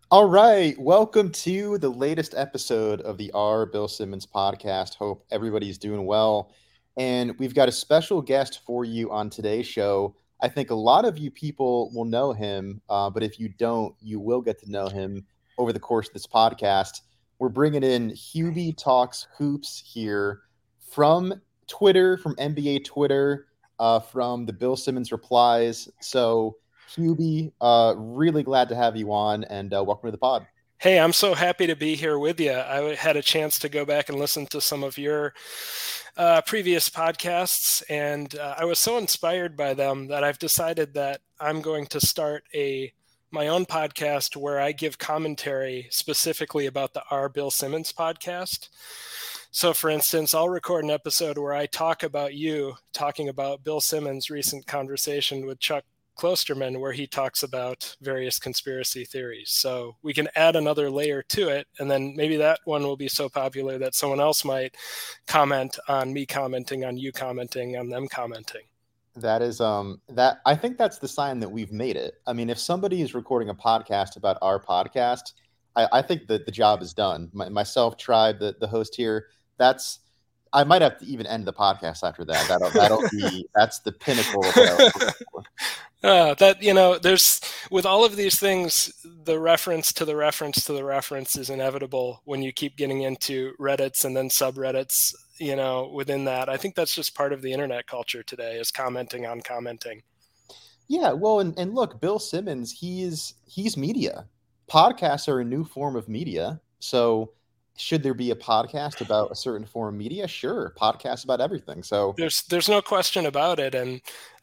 All right, welcome to the latest episode of the Bill Simmons podcast. Hope everybody's doing well. And we've got a special guest for you on today's show. I think a lot of you people will know him, but if you don't, you will get to know him over the course of this podcast. We're bringing in Hubie Talks Hoops here from Twitter, from NBA Twitter, from the Bill Simmons replies. So, Hubie, really glad to have you on, and welcome to the pod. Hey, I'm so happy to be here with you. I had a chance to go back and listen to some of your previous podcasts, and I was so inspired by them that I've decided that I'm going to start my own podcast where I give commentary specifically about the Bill Simmons podcast. So, for instance, I'll record an episode where I talk about you talking about Bill Simmons' recent conversation with Chuck Klosterman, where he talks about various conspiracy theories. So we can add another layer to it, and then maybe that one will be so popular that someone else might comment on me commenting on you commenting on them commenting. That is that I think that's the sign that we've made it. I mean, if somebody is recording a podcast about our podcast, I think that the job is done. Myself, Tribe, the host here, that's I might have to even end the podcast after that. That's the pinnacle of what I was looking for. There's with all of these things, the reference to the reference to the reference is inevitable when you keep getting into Reddits and then subreddits. Within that, I think that's just part of the internet culture today, is commenting on commenting. Yeah, well, and look, Bill Simmons, he's media. Podcasts are a new form of media. So should there be a podcast about a certain form of media? Sure, podcasts about everything. So there's no question about it, and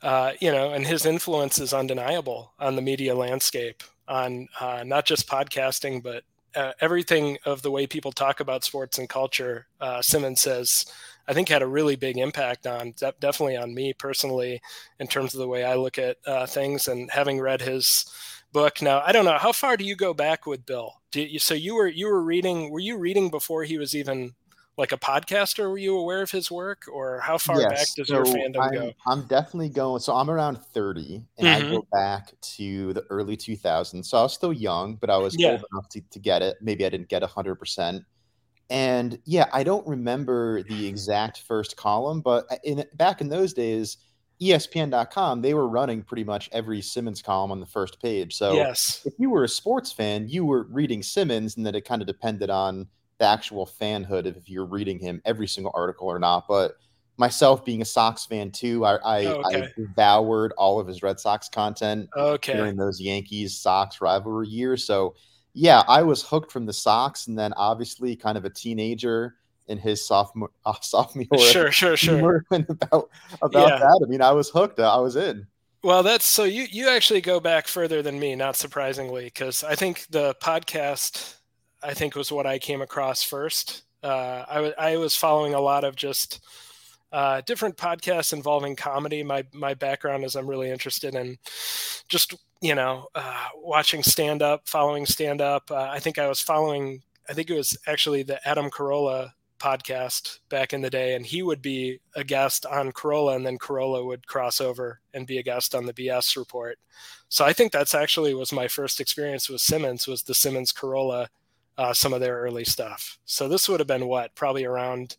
and his influence is undeniable on the media landscape, on not just podcasting, but everything of the way people talk about sports and culture. Simmons says, I think, had a really big impact on definitely on me personally in terms of the way I look at things, and having read his book. Now, I don't know, how far do you go back with Bill? So you were reading? Were you reading before he was even like a podcaster? Were you aware of his work, or how far back yes, does your so fandom go? I'm definitely going. So I'm around 30, and I Mm-hmm. go back to the early 2000s. So I was still young, but I was Yeah. old enough to get it. Maybe I didn't get 100%. And yeah, I don't remember the exact first column, but back in those days, ESPN.com, they were running pretty much every Simmons column on the first page. So Yes. if you were a sports fan, you were reading Simmons, and then it kind of depended on the actual fanhood of if you're reading him every single article or not. But myself being a Sox fan too, Oh, I okay. devoured all of his Red Sox content Okay. during those Yankees Sox rivalry years. So yeah, I was hooked from the Sox, and then obviously kind of a teenager in his sophomore Sure. humor and about Yeah. that. I mean, I was hooked. I was in. Well, that's so you actually go back further than me, not surprisingly, because I think the podcast, I think, was what I came across first. I was following a lot of just different podcasts involving comedy. My background is I'm really interested in just watching stand up, following stand up. I think I was following. I think it was actually the Adam Carolla podcast back in the day, and he would be a guest on Carolla, and then Carolla would cross over and be a guest on the BS report. So I think that's actually was my first experience with Simmons, was the Simmons Carolla, some of their early stuff. So this would have been what, probably around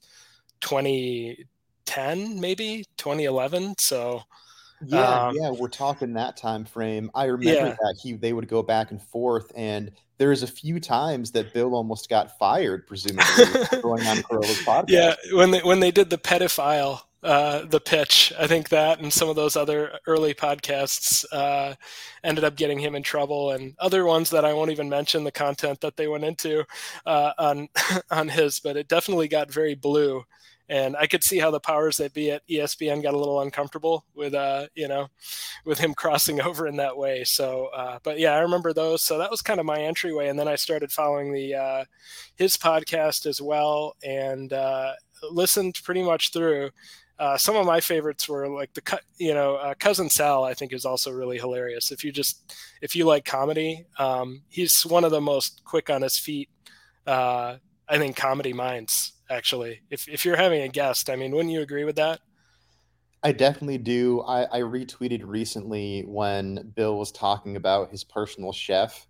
2010, maybe 2011. So Yeah, we're talking that time frame. I remember yeah. that they would go back and forth, and there was a few times that Bill almost got fired, presumably, for going on Carolla's Yeah, podcast. when they did the pedophile, the pitch, I think that and some of those other early podcasts ended up getting him in trouble, and other ones that I won't even mention the content that they went into on on his, but it definitely got very blue. And I could see how the powers that be at ESPN got a little uncomfortable with with him crossing over in that way. So, but yeah, I remember those. So that was kind of my entryway, and then I started following the his podcast as well, and listened pretty much through. Some of my favorites were like Cousin Sal. I think is also really hilarious. If you like comedy, he's one of the most quick on his feet. I think comedy minds, actually. If you're having a guest, I mean, wouldn't you agree with that? I definitely do. I retweeted recently when Bill was talking about his personal chef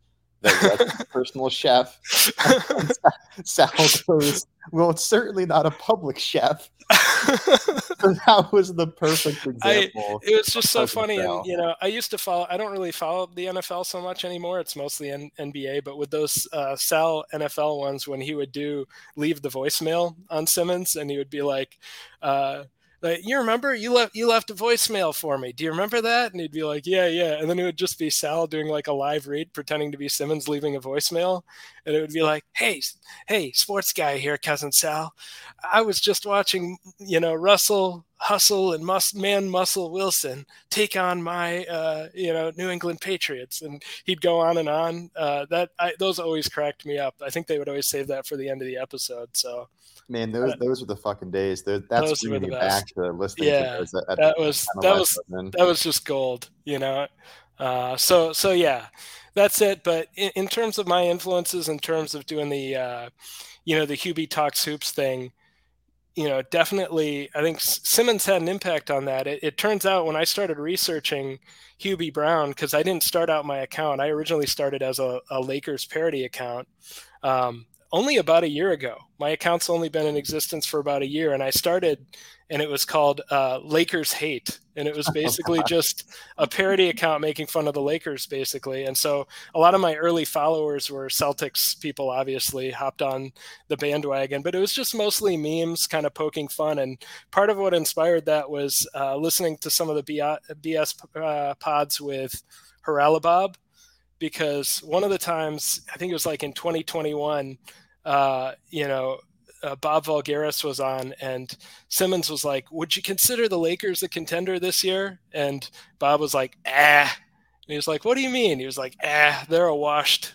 that was his personal chef. And Sal goes, well, it's certainly not a public chef. So that was the perfect example. It was just so funny. Sal. And, I used to I don't really follow the NFL so much anymore. It's mostly NBA, but with those Sal NFL ones, when he would leave the voicemail on Simmons, and he would be like, you remember you left a voicemail for me. Do you remember that? And he'd be like, yeah. And then it would just be Sal doing like a live read, pretending to be Simmons leaving a voicemail. And it would be like, hey, sports guy here, cousin Sal. I was just watching, Russell Hustle and Muscle Wilson take on my, New England Patriots. And he'd go on and on. Those always cracked me up. I think they would always save that for the end of the episode. So. Man, those are the fucking days. That's bringing me back to listening to those. That was just gold, So yeah, that's it. But in terms of my influences, in terms of doing the, the Hubie Talks Hoops thing, definitely, I think Simmons had an impact on that. It turns out when I started researching Hubie Brown, because I didn't start out my account, I originally started as a Lakers parody account. Only about a year ago. My account's only been in existence for about a year, and I started, and it was called Lakers Hate, and it was basically just a parody account making fun of the Lakers, basically. And so a lot of my early followers were Celtics people, obviously, hopped on the bandwagon, but it was just mostly memes, kind of poking fun. And part of what inspired that was listening to some of the BS pods with Haralabob, because one of the times, I think it was like in 2021, Bob Voulgaris was on, and Simmons was like, would you consider the Lakers a contender this year? And Bob was like, And he was like, what do you mean? He was like, they're a washed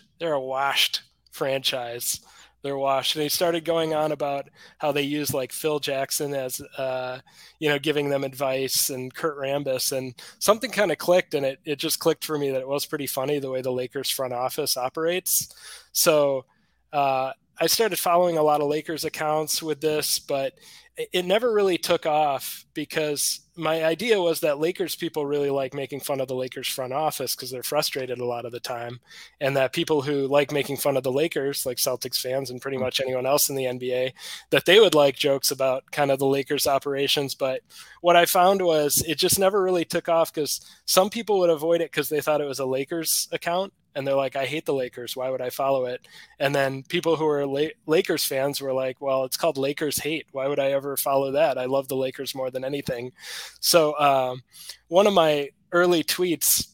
franchise. They're washed. And he started going on about how they use like Phil Jackson as, giving them advice, and Kurt Rambis, and something kind of clicked, and it just clicked for me that it was pretty funny the way the Lakers front office operates. So I started following a lot of Lakers accounts with this, but it never really took off, because my idea was that Lakers people really like making fun of the Lakers front office because they're frustrated a lot of the time, and that people who like making fun of the Lakers, like Celtics fans and pretty much anyone else in the NBA, that they would like jokes about kind of the Lakers operations. But what I found was it just never really took off, because some people would avoid it because they thought it was a Lakers account. And they're like, I hate the Lakers. Why would I follow it? And then people who are Lakers fans were like, well, it's called Lakers Hate. Why would I ever follow that? I love the Lakers more than anything. So one of my early tweets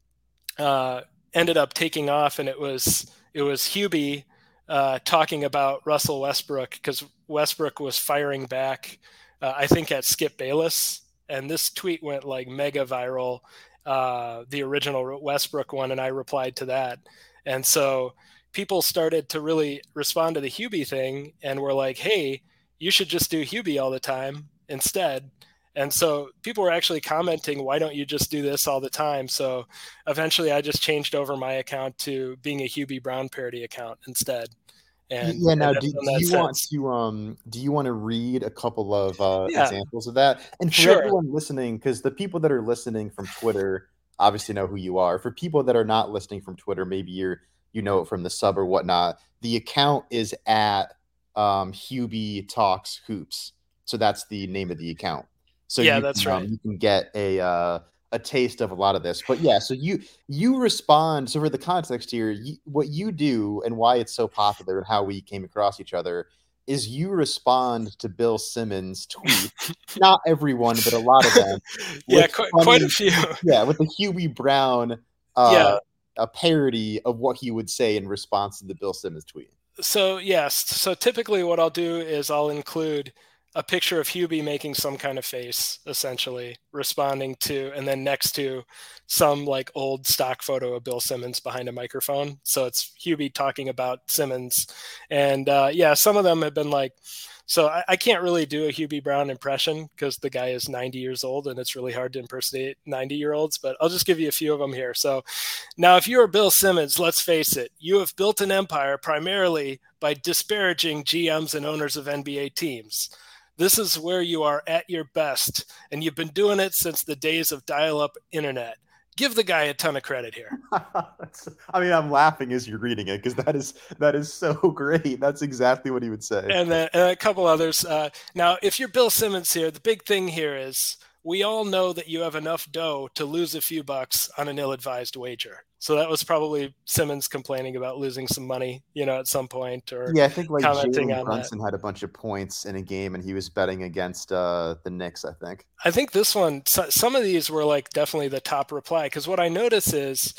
ended up taking off, and it was Hubie talking about Russell Westbrook, because Westbrook was firing back, I think, at Skip Bayless. And this tweet went like mega viral. The original Westbrook one, and I replied to that. And so people started to really respond to the Hubie thing, and were like, hey, you should just do Hubie all the time instead. And so people were actually commenting, why don't you just do this all the time? So eventually I just changed over my account to being a Hubie Brown parody account instead. And now, do you want to read a couple of examples of that? And for everyone listening, because the people that are listening from Twitter obviously know who you are. For people that are not listening from Twitter, maybe you know it from the sub or whatnot. The account is at Hubie Talks Hoops, so that's the name of the account. So that's right. You can get a taste of a lot of this. But yeah, so you respond. So for the context here, what you do and why it's so popular and how we came across each other is you respond to Bill Simmons' tweet. Not everyone, but a lot of them. Quite a few. Yeah, with the Hubie Brown a parody of what he would say in response to the Bill Simmons tweet. So yes. So typically what I'll do is I'll include a picture of Hubie making some kind of face, essentially responding to, and then next to some like old stock photo of Bill Simmons behind a microphone. So it's Hubie talking about Simmons. And some of them have been like, so I can't really do a Hubie Brown impression because the guy is 90 years old and it's really hard to impersonate 90-year-olds, but I'll just give you a few of them here. So now if you are Bill Simmons, let's face it, you have built an empire primarily by disparaging GMs and owners of NBA teams. This is where you are at your best, and you've been doing it since the days of dial-up internet. give the guy a ton of credit here. I mean, I'm laughing as you're reading it because that is so great. That's exactly what he would say. And then a couple others. Now, if you're Bill Simmons here, the big thing here is we all know that you have enough dough to lose a few bucks on an ill-advised wager. So that was probably Simmons complaining about losing some money, at some point, or Yeah, I think like commenting Jalen on Brunson that. had a bunch of points in a game, and he was betting against the Knicks, I think. I think this one, some of these were like definitely the top reply, because what I notice is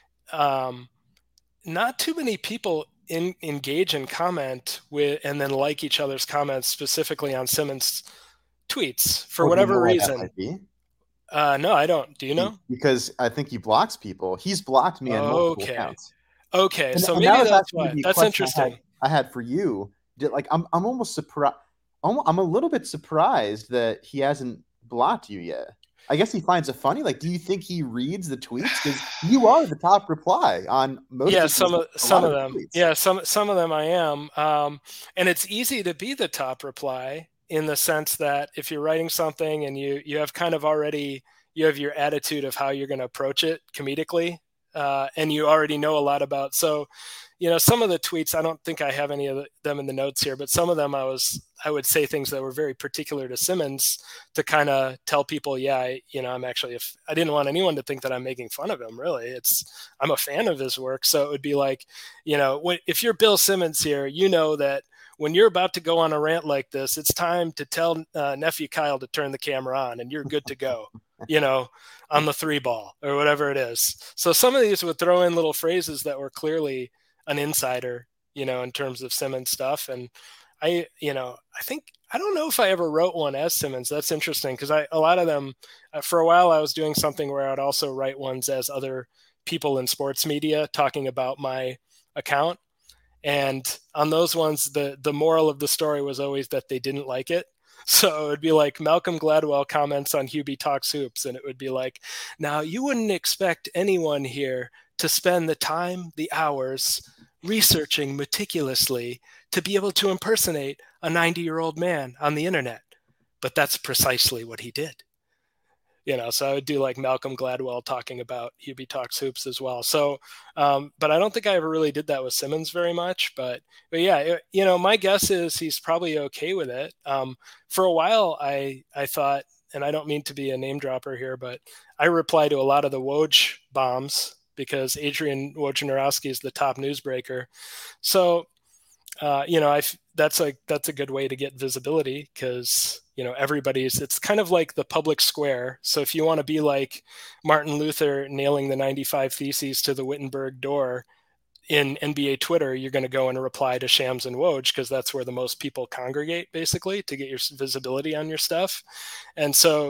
not too many people engage and comment with and then like each other's comments specifically on Simmons tweets for Oh, do you whatever know why that reason. might be? No, I don't. Do you know? Because I think he blocks people. He's blocked me on multiple Okay. accounts. Okay. So And that maybe was that's actually why. gonna be a That's question interesting. I had for you. Like I'm almost surprised. I'm a little bit surprised that he hasn't blocked you yet. I guess he finds it funny. Like, do you think he reads the tweets? Because you are the top reply on most Yeah, of his, a some lot of of them. tweets. Yeah, some of them I am. And it's easy to be the top reply in the sense that if you're writing something and you have kind of already you have your attitude of how you're going to approach it comedically, and you already know a lot about. So, some of the tweets, I don't think I have any of them in the notes here, but some of them I would say things that were very particular to Simmons to kind of tell people, yeah, I'm actually, if I didn't want anyone to think that I'm making fun of him, really, I'm a fan of his work. So it would be like, if you're Bill Simmons here, you know that when you're about to go on a rant like this, it's time to tell nephew Kyle to turn the camera on and you're good to go, on the 3 ball or whatever it is. So some of these would throw in little phrases that were clearly an insider, in terms of Simmons stuff. And I think, I don't know if I ever wrote one as Simmons. That's interesting because a lot of them, for a while, I was doing something where I'd also write ones as other people in sports media talking about my account. And on those ones, the moral of the story was always that they didn't like it. So it would be like Malcolm Gladwell comments on Hubie Talks Hoops, and it would be like, now you wouldn't expect anyone here to spend the time, the hours researching meticulously to be able to impersonate a 90-year-old man on the internet. But that's precisely what he did. So I would do like Malcolm Gladwell talking about Hubie Talks Hoops as well. So, but I don't think I ever really did that with Simmons very much. But yeah, my guess is he's probably okay with it. For a while, I thought, and I don't mean to be a name dropper here, but I reply to a lot of the Woj bombs because Adrian Wojnarowski is the top newsbreaker. So, that's a good way to get visibility because it's kind of like the public square. So if you want to be like Martin Luther nailing the 95 Theses to the Wittenberg door in NBA Twitter, you're going to go and reply to Shams and Woj because that's where the most people congregate basically to get your visibility on your stuff. And so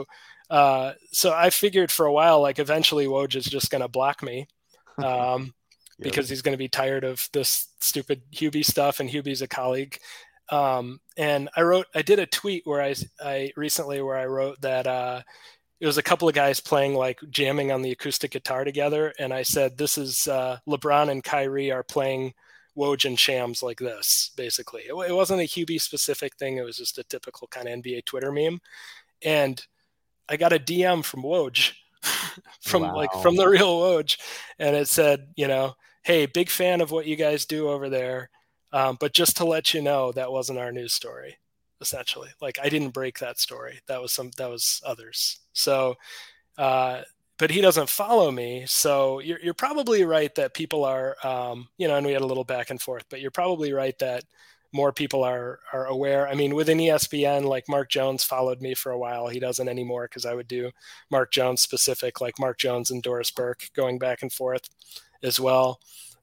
I figured for a while, like eventually Woj is just going to block me. Because he's going to be tired of this stupid Hubie stuff, and Hubie's a colleague. And I did a tweet where I recently where I wrote that it was a couple of guys playing like jamming on the acoustic guitar together, and I said this is LeBron and Kyrie are playing Woj and Shams like this. Basically, it wasn't a Hubie specific thing; it was just a typical kind of NBA Twitter meme. And I got a DM from Woj. from the real Woj, and it said, hey, big fan of what you guys do over there, but just to let you know, that wasn't our news story. Essentially, like I didn't break that story. That was others. So, but he doesn't follow me, so you're probably right that people are, and we had a little back and forth, but you're probably right that more people are aware. I mean, within ESPN, like Mark Jones followed me for a while. He doesn't anymore because I would do Mark Jones specific, like Mark Jones and Doris Burke going back and forth as well.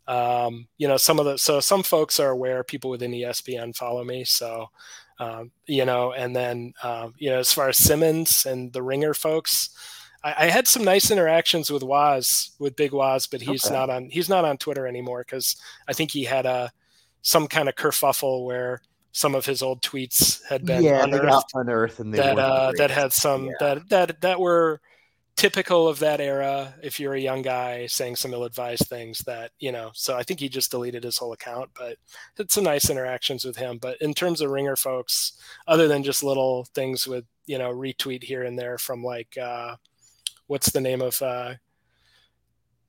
Some folks are aware. People within ESPN follow me. So, and then, as far as Simmons and the Ringer folks, I had some nice interactions with Big Waz, but he's not on Twitter anymore because I think he had some kind of kerfuffle where some of his old tweets had been unearthed and that had some that were typical of that era. If you're a young guy saying some ill-advised things that, so I think he just deleted his whole account, but had some nice interactions with him. But in terms of Ringer folks, other than just little things with, retweet here and there from like, what's the name of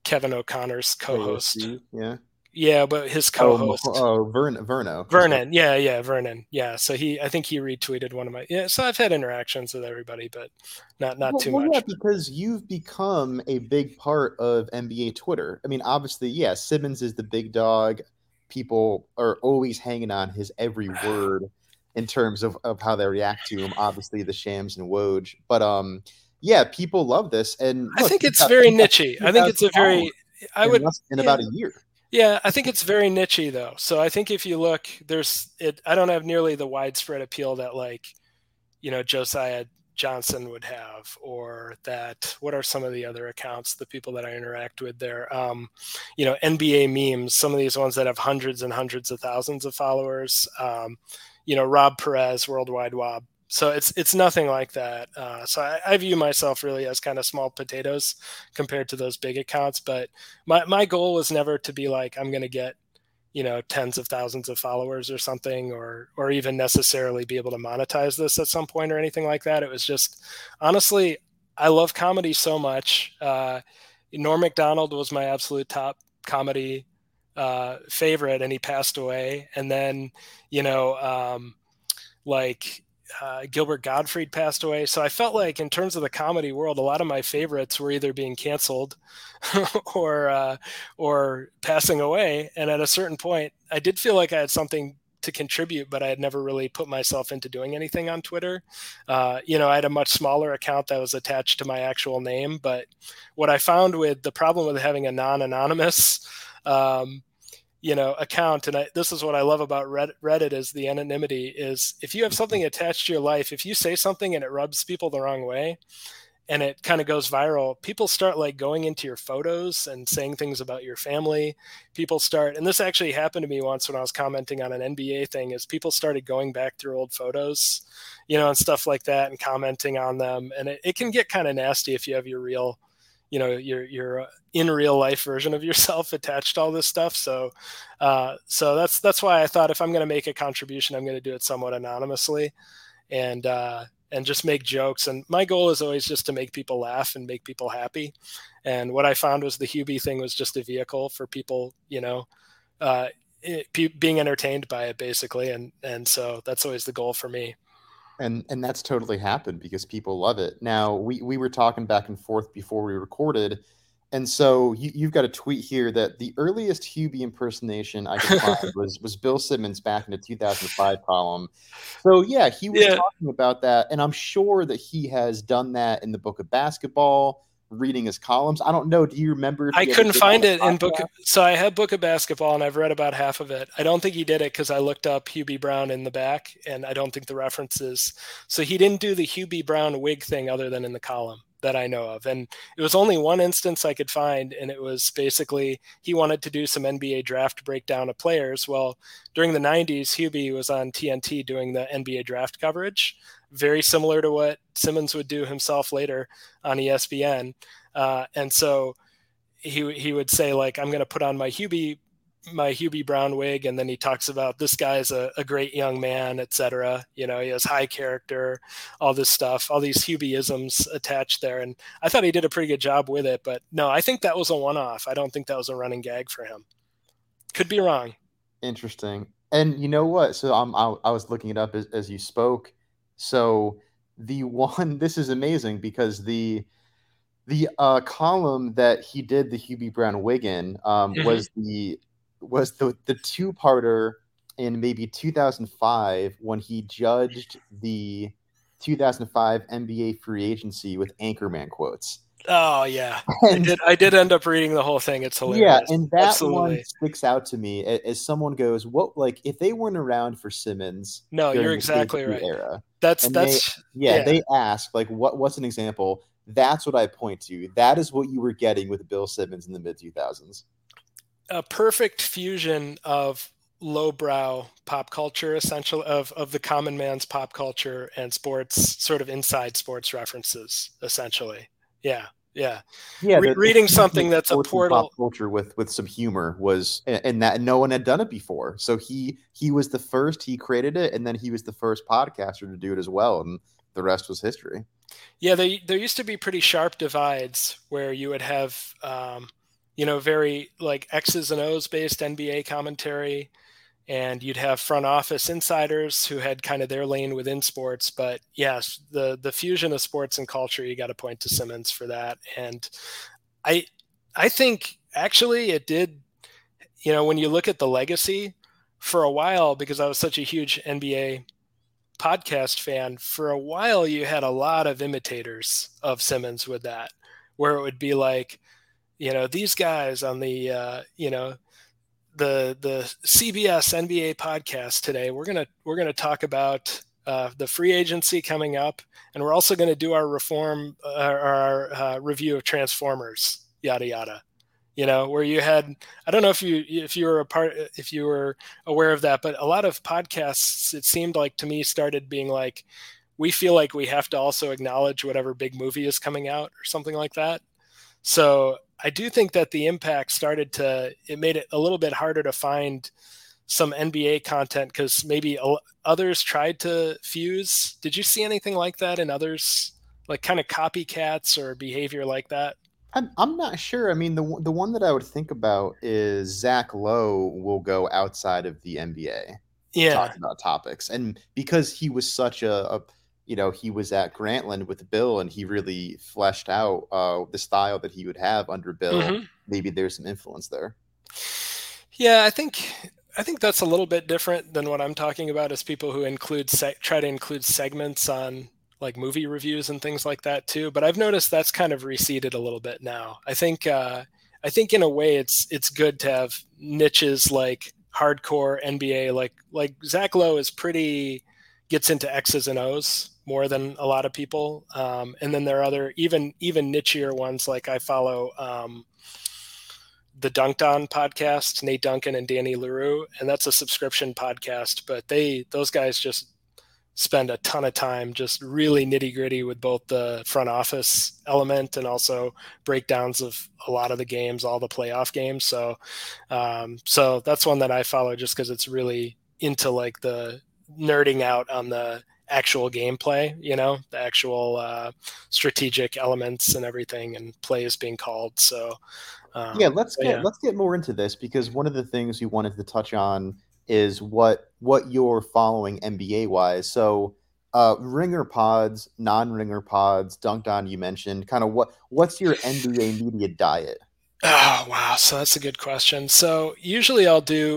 Kevin O'Connor's co-host. Yeah. Yeah, but his co-host. Verno. Vernon. Yeah, Vernon. Yeah, so I think he retweeted one of my. Yeah, so I've had interactions with everybody, but not too much. Yeah, because you've become a big part of NBA Twitter. I mean, obviously, yeah, Simmons is the big dog. People are always hanging on his every word in terms of how they react to him. Obviously, the Shams and Woj, but yeah, people love this. And look, I think it's very nichey. I think it's a very. In about a year. Yeah, I think it's very nichey though. So I think if you look, I don't have nearly the widespread appeal that like, Josiah Johnson would have, or that, what are some of the other accounts, the people that I interact with there? NBA memes, some of these ones that have hundreds and hundreds of thousands of followers. Rob Perez, Worldwide Wob. So it's nothing like that. So I view myself really as kind of small potatoes compared to those big accounts. But my goal was never to be like, I'm going to get, tens of thousands of followers or something, or even necessarily be able to monetize this at some point or anything like that. It was just, honestly, I love comedy so much. Norm Macdonald was my absolute top comedy favorite, and he passed away. And then, Gilbert Gottfried passed away. So I felt like in terms of the comedy world, a lot of my favorites were either being canceled or passing away. And at a certain point, I did feel like I had something to contribute, but I had never really put myself into doing anything on Twitter. I had a much smaller account that was attached to my actual name. But what I found with the problem with having a non-anonymous account, and this is what I love about Reddit is the anonymity, is if you have something attached to your life, if you say something and it rubs people the wrong way and it kind of goes viral, people start like going into your photos and saying things about your family. People start, and this actually happened to me once when I was commenting on an NBA thing, is people started going back through old photos, and stuff like that, and commenting on them. And it can get kind of nasty if you have your real, your in real life version of yourself attached to all this stuff. So that's why I thought if I'm going to make a contribution, I'm going to do it somewhat anonymously and just make jokes. And my goal is always just to make people laugh and make people happy. And what I found was the Hubie thing was just a vehicle for people, being entertained by it basically. And so that's always the goal for me. And that's totally happened because people love it. Now, we were talking back and forth before we recorded, and so you've got a tweet here that the earliest Hubie impersonation I could find was Bill Simmons back in the 2005 column. So yeah, he was talking about that, and I'm sure that he has done that in the Book of Basketball, reading his columns. I don't know. Do you remember? I couldn't find it in Book. So I have Book of Basketball, and I've read about half of it. I don't think he did it because I looked up Hubie Brown in the back, and I don't think the references. So he didn't do the Hubie Brown wig thing other than in the column that I know of. And it was only one instance I could find, and it was basically he wanted to do some NBA draft breakdown of players. Well, during the 90s, Hubie was on TNT doing the NBA draft coverage, very similar to what Simmons would do himself later on ESPN. And so he would say, like, I'm going to put on my Hubie Brown wig. And then he talks about this guy's a great young man, etc. He has high character, all this stuff, all these Hubie-isms attached there. And I thought he did a pretty good job with it, but no, I think that was a one-off. I don't think that was a running gag for him. Could be wrong. Interesting. And you know what? So I was looking it up as you spoke. So this is amazing because the column that he did the Hubie Brown wig in was the two-parter in maybe 2005 when he judged the 2005 NBA free agency with Anchorman quotes. Oh yeah, I did end up reading the whole thing. It's hilarious. Yeah, and that one sticks out to me as someone goes, "What? Like if they weren't around for Simmons?" No, you're exactly right. Era, they ask like, "What's an example?" That's what I point to. That is what you were getting with Bill Simmons in the mid 2000s. A perfect fusion of lowbrow pop culture, essentially of the common man's pop culture and sports, sort of inside sports references, essentially. Yeah. Reading something that's a portal pop culture with some humor was, and that no one had done it before. So he was the first. He created it, and then he was the first podcaster to do it as well, and the rest was history. Yeah, there used to be pretty sharp divides where you would have very like X's and O's based NBA commentary. And you'd have front office insiders who had kind of their lane within sports. But yes, the fusion of sports and culture, you got to point to Simmons for that. And I I think actually it did, when you look at the legacy for a while, because I was such a huge NBA podcast fan, for a while you had a lot of imitators of Simmons with that, where it would be like, these guys on the CBS NBA podcast today, we're gonna talk about the free agency coming up, and we're also going to do our review of Transformers, yada yada. Where you had, I don't know if you were aware of that, but a lot of podcasts, it seemed like to me, started being like, we feel like we have to also acknowledge whatever big movie is coming out or something like that. So I do think that the impact it made it a little bit harder to find some NBA content because maybe others tried to fuse. Did you see anything like that in others, like kind of copycats or behavior like that? I'm not sure. I mean, the one that I would think about is Zach Lowe will go outside of the NBA to Yeah. talk about topics, and because he was such he was at Grantland with Bill, and he really fleshed out the style that he would have under Bill. Mm-hmm. Maybe there's some influence there. Yeah, I think that's a little bit different than what I'm talking about as people who try to include segments on like movie reviews and things like that too. But I've noticed that's kind of receded a little bit now. I think in a way it's good to have niches like hardcore NBA, like Zach Lowe gets into X's and O's more than a lot of people. And then there are other even nichier ones, like I follow the Dunked On podcast, Nate Duncan and Danny Leroux, and that's a subscription podcast. But those guys just spend a ton of time just really nitty gritty with both the front office element and also breakdowns of a lot of the games, all the playoff games. So that's one that I follow just because it's really into like the nerding out on the actual gameplay, the actual strategic elements and everything and plays being called. So Yeah, let's get more into this, because one of the things we wanted to touch on is what you're following NBA wise. So, ringer pods, non-ringer pods, Dunked On, you mentioned. Kind of what's your NBA media diet? Oh wow, so that's a good question. So usually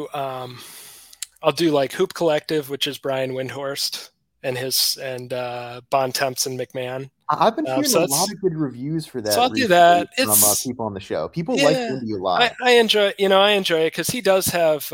I'll do like Hoop Collective, which is Brian Windhorst and Bontemps and McMahon. I've been hearing So a lot of good reviews for that so I'll do recently that. from It's people on the show. People like Yeah, Windy a lot. I enjoy I enjoy it because he does have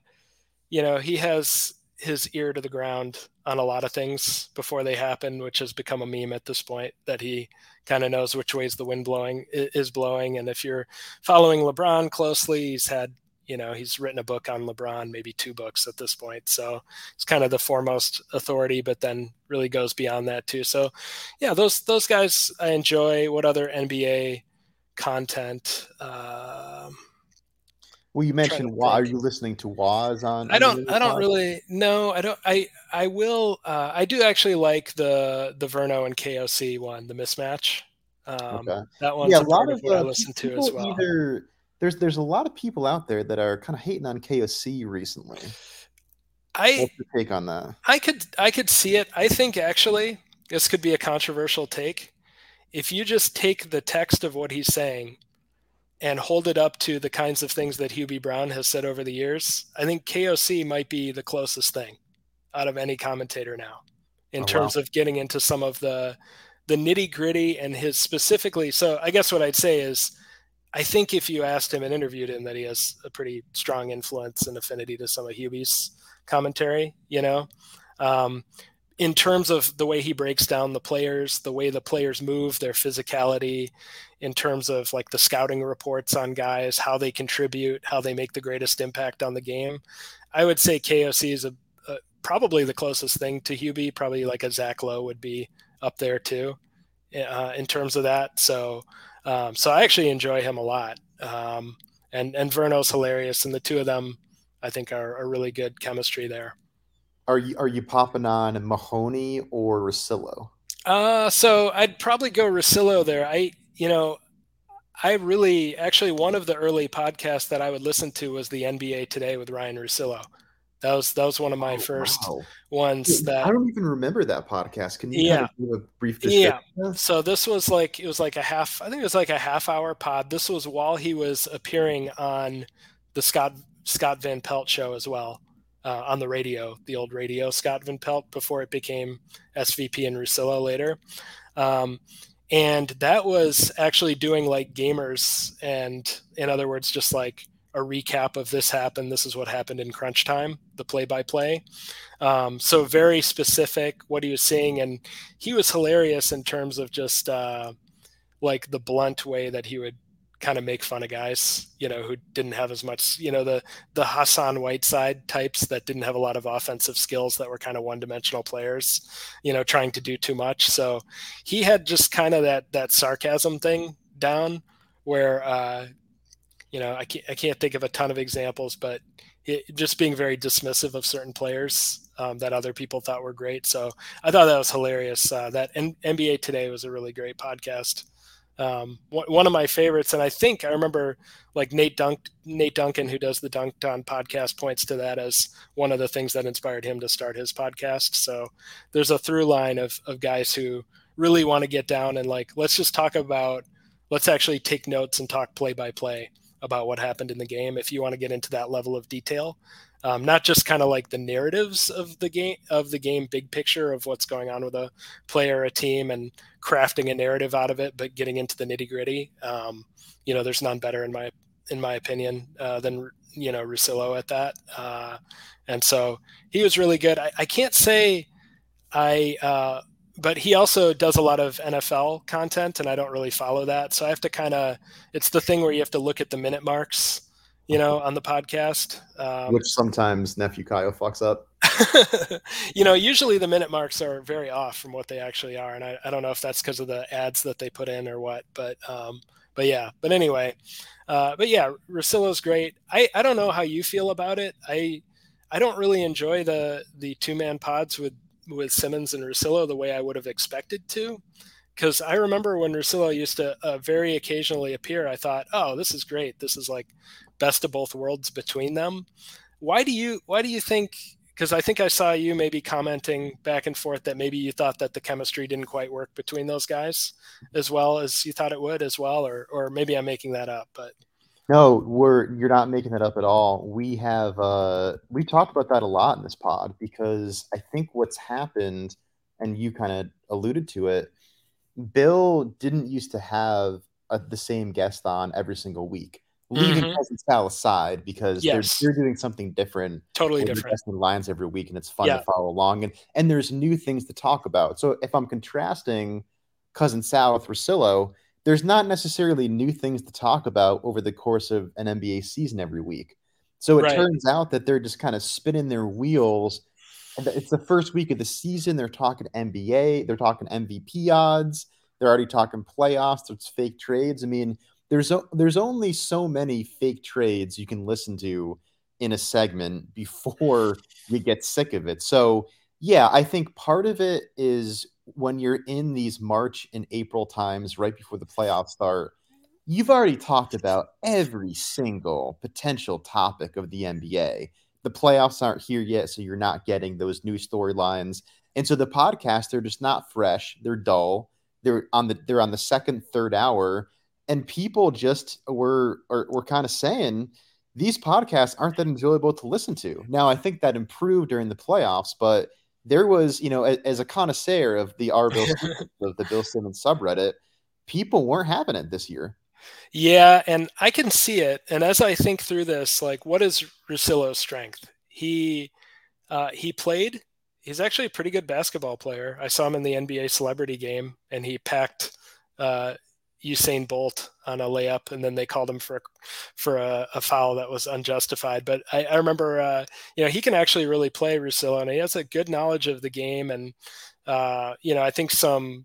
he has his ear to the ground on a lot of things before they happen, which has become a meme at this point, that he kind of knows which ways the wind is blowing. And if you're following LeBron closely, he's written a book on LeBron, maybe two books at this point. So it's kind of the foremost authority, but then really goes beyond that too. So yeah, those guys I enjoy. What other NBA content? Well, you Trying to mentioned Are think. you listening to Waz on I the don't. Ringer I don't Pod? really. No, I don't. I will. I do actually like the Verno and KOC one, the mismatch. Okay. That Yeah, one's a a lot part of of what I listen to as people well. either there's a lot of people out there that are kind of hating on KOC recently. I What's your take on that? I could see it. I think actually this could be a controversial take. If you just take the text of what he's saying and hold it up to the kinds of things that Hubie Brown has said over the years, I think KOC might be the closest thing out of any commentator now in Oh wow. terms of getting into some of the nitty gritty and his specifically. So I guess what I'd say is, I think if you asked him and interviewed him, that he has a pretty strong influence and affinity to some of Hubie's commentary. Um, in terms of the way he breaks down the players, the way the players move, their physicality, in terms of like the scouting reports on guys, how they contribute, how they make the greatest impact on the game. I would say KOC is probably the closest thing to Hubie. Probably like a Zach Lowe would be up there too, in terms of that. So I actually enjoy him a lot. And Verno's hilarious, and the two of them, I think, are a really good chemistry there. Are you popping on Mahoney or Rosillo? So I'd probably go Rosillo there. I really, actually, one of the early podcasts that I would listen to was the NBA Today with Ryan Russillo. That was one of my Oh, first wow. ones I that, don't even remember that podcast. Can you kind yeah, of give a brief description yeah. of this? So this was like, it was like a half, I think it was like a half hour pod. This was while he was appearing on the Scott Van Pelt show as well, on the radio, the old radio Scott Van Pelt, before it became SVP and Russillo later. Um, and that was actually doing like gamers, and in other words, just like a recap of this happened. This is what happened in crunch time, the play by play. So very specific what he was seeing, and he was hilarious in terms of just like the blunt way that he would kind of make fun of guys, who didn't have as much, the Hassan Whiteside types that didn't have a lot of offensive skills, that were kind of one-dimensional players, trying to do too much. So he had just kind of that sarcasm thing down, where I can't think of a ton of examples, but just being very dismissive of certain players that other people thought were great. So I thought that was hilarious. That NBA Today was a really great podcast. One of my favorites, and I think I remember, like Nate Duncan, who does the Dunked On podcast, points to that as one of the things that inspired him to start his podcast. So there's a through line of guys who really want to get down and like, let's actually take notes and talk play by play about what happened in the game, if you want to get into that level of detail. Not just kind of like the narratives of the game big picture of what's going on with a player, a team, and crafting a narrative out of it, but getting into the nitty gritty. There's none better in my opinion than Russillo at that. And so he was really good. I can't say but he also does a lot of NFL content, and I don't really follow that. So I have to it's the thing where you have to look at the minute marks, on the podcast. Which sometimes nephew Kyle fucks up. Usually the minute marks are very off from what they actually are. And I don't know if that's because of the ads that they put in or what, but yeah, but anyway, but yeah, Russillo's great. I don't know how you feel about it. I don't really enjoy the 2-man pods with Simmons and Russillo the way I would have expected to, because I remember when Russillo used to very occasionally appear, I thought, oh, this is great. This is like best of both worlds between them. Why do you think? Because I think I saw you maybe commenting back and forth that maybe you thought that the chemistry didn't quite work between those guys as well as you thought it would as well, or maybe I'm making that up, but. No, you're not making that up at all. We talked about that a lot in this pod, because I think what's happened, and you kind of alluded to it, Bill didn't used to have the same guest on every single week, leaving Cousin Sal aside, because Yes. they're doing something different. Totally They're different. guesting lines every week, and it's fun to follow along. And there's new things to talk about. So if I'm contrasting Cousin Sal with Russillo, there's not necessarily new things to talk about over the course of an NBA season every week. So it turns out that they're just kind of spinning their wheels. And it's the first week of the season. They're talking NBA. They're talking MVP odds. They're already talking playoffs. There's fake trades. I mean, there's only so many fake trades you can listen to in a segment before you get sick of it. So yeah, I think part of it is when you're in these March and April times right before the playoffs start, you've already talked about every single potential topic of the NBA. The playoffs aren't here yet, so you're not getting those new storylines. And so the podcasts, they're just not fresh. They're dull. They're on the second, third hour. And people just were kind of saying these podcasts aren't that enjoyable to listen to. Now, I think that improved during the playoffs, but there was, as a connoisseur of the of the Bill Simmons subreddit, people weren't having it this year. Yeah, and I can see it. And as I think through this, like, what is Russillo's strength? He played. He's actually a pretty good basketball player. I saw him in the NBA Celebrity Game, and he packed Usain Bolt on a layup, and then they called him for a foul that was unjustified. But I remember, he can actually really play, Russillo, and he has a good knowledge of the game, and I think some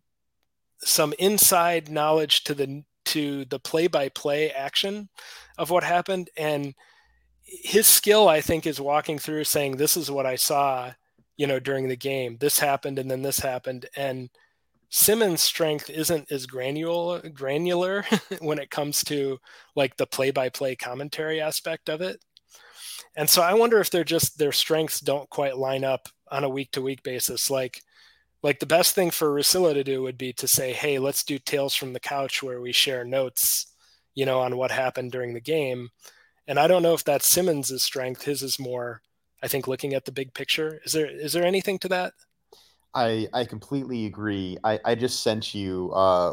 inside knowledge to the play-by-play action of what happened. And his skill, I think, is walking through saying, this is what I saw, during the game. This happened, and then this happened. And Simmons' strength isn't as granular when it comes to like the play-by-play commentary aspect of it. And so I wonder if their strengths don't quite line up on a week-to-week basis. Like the best thing for Russillo to do would be to say, "Hey, let's do Tales from the Couch where we share notes, on what happened during the game." And I don't know if that's Simmons' strength. His is more, I think, looking at the big picture. Is there anything to that? I completely agree. I just sent you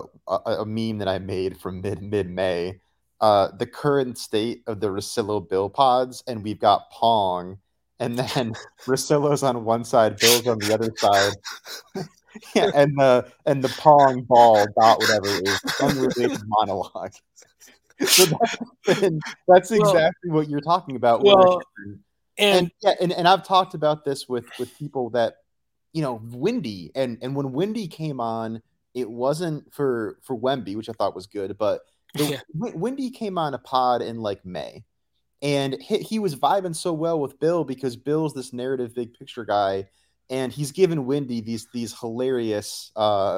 a meme that I made from mid May. The current state of the Russillo Bill pods, and we've got Pong, and then Russillo's on one side, Bill's on the other side. Yeah, and the Pong ball dot whatever is unrelated monologue. So that's Well, exactly what you're talking about. well, And and yeah, and I've talked about this with people that Windy, and when Windy came on, it wasn't for Wemby, which I thought was good, but yeah, Windy came on a pod in like May, and he was vibing so well with Bill because Bill's this narrative big picture guy, and he's given Windy these hilarious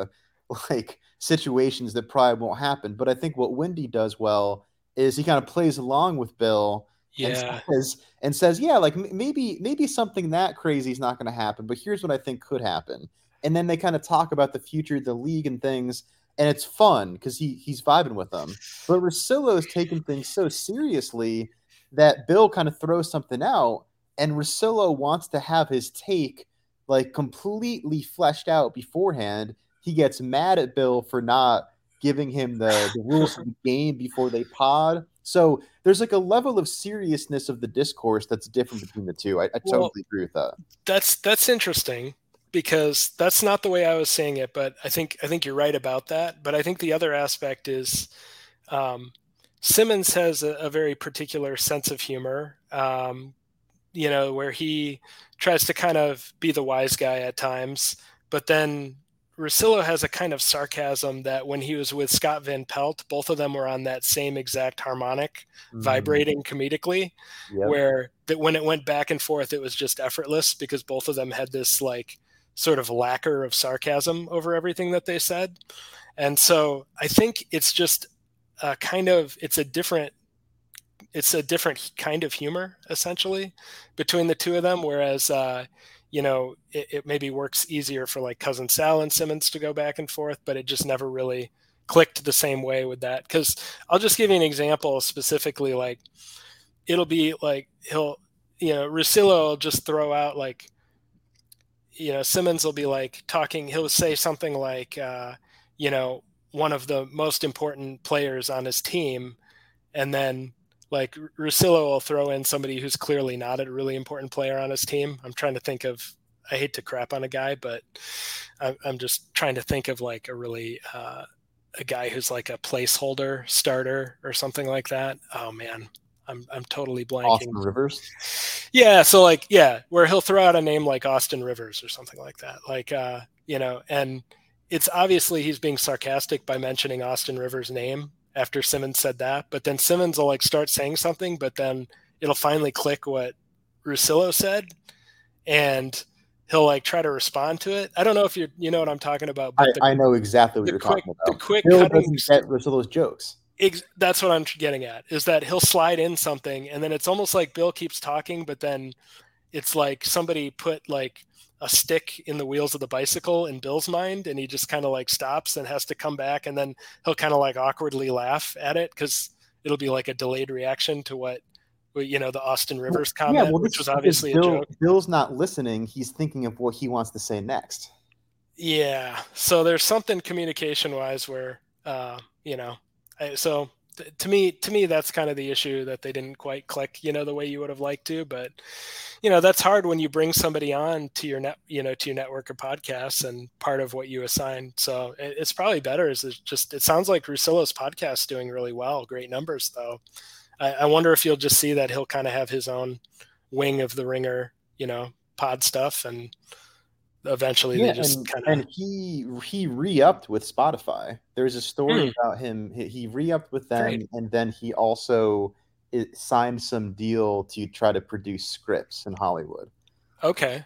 like situations that probably won't happen. But I think what Windy does well is he kind of plays along with Bill and yeah. says, yeah, like maybe something that crazy is not going to happen, but here's what I think could happen. And then they kind of talk about the future of the league and things, and it's fun because he's vibing with them. But Russillo's taking things so seriously that Bill kind of throws something out, and Russillo wants to have his take like completely fleshed out beforehand. He gets mad at Bill for not giving him the rules of the game before they pod. So there's like a level of seriousness of the discourse that's different between the two. I Well, totally agree with that. that's interesting because that's not the way I was saying it, but I think you're right about that. But I think the other aspect is um, Simmons has a very particular sense of humor, where he tries to kind of be the wise guy at times, but then Russillo has a kind of sarcasm that when he was with Scott Van Pelt, both of them were on that same exact harmonic, Mm, vibrating comedically, yep. where that when it went back and forth, it was just effortless because both of them had this like sort of lacquer of sarcasm over everything that they said. And so I think it's just a kind of it's a different kind of humor essentially between the two of them. Whereas, it maybe works easier for like cousin Sal and Simmons to go back and forth, but it just never really clicked the same way with that. Cause I'll just give you an example specifically. Like it'll be like, Russillo will just throw out like, Simmons will be like talking, he'll say something like, one of the most important players on his team, and then like Russillo will throw in somebody who's clearly not a really important player on his team. I'm trying to think of. I hate to crap on a guy, but I'm just trying to think of like a guy who's like a placeholder starter or something like that. Oh man, I'm totally blanking. Austin Rivers. Yeah, so like where he'll throw out a name like Austin Rivers or something like that. Like and it's obviously he's being sarcastic by mentioning Austin Rivers' name after Simmons said that, but then Simmons will like start saying something, but then it'll finally click what Russillo said, and he'll like try to respond to it. I don't know if you know what I'm talking about, but I know exactly what the you're quick talking the about. quick Bill cutting. doesn't get Russillo's jokes. That's what I'm getting at, is that he'll slide in something and then it's almost like Bill keeps talking, but then it's like somebody put like a stick in the wheels of the bicycle in Bill's mind, and he just kind of like stops and has to come back, and then he'll kind of like awkwardly laugh at it because it'll be like a delayed reaction to what the Austin Well, Rivers yeah, comment, well, which this was is because obviously a joke. Bill's not listening. He's thinking of what he wants to say next. Yeah, so there's something communication wise where you know so to me that's kind of the issue, that they didn't quite click the way you would have liked to. But that's hard when you bring somebody on to your to your network of podcasts and part of what you assign. So it's probably better is it sounds like Russillo's podcast is doing really well, great numbers though. I wonder if you'll just see that he'll kind of have his own wing of the ringer pod stuff, and eventually they Yeah, just kind of. and he re-upped with Spotify. There's a story about him. He re-upped with Great. them, and then he also signed some deal to try to produce scripts in Hollywood. Okay.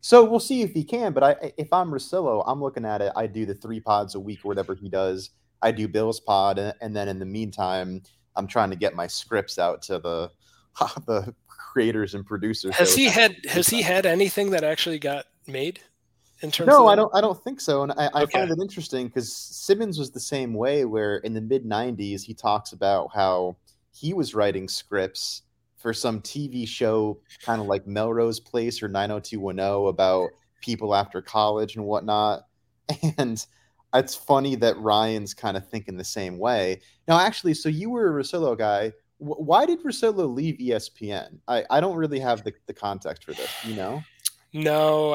So we'll see if he can. But if I'm Rosillo, I'm looking at it. I do the 3 pods a week or whatever he does. I do Bill's pod, and then in the meantime, I'm trying to get my scripts out to the the creators and producers. Has he had anything that actually got made in terms of No, that? I don't think so. And I Okay. find it interesting because Simmons was the same way, where in the mid 90s, he talks about how he was writing scripts for some TV show, kind of like Melrose Place or 90210, about people after college and whatnot. And it's funny that Ryan's kind of thinking the same way. Now, actually, so you were a Rosillo guy. Why did Rosillo leave ESPN? I don't really have the context for this, you know? No,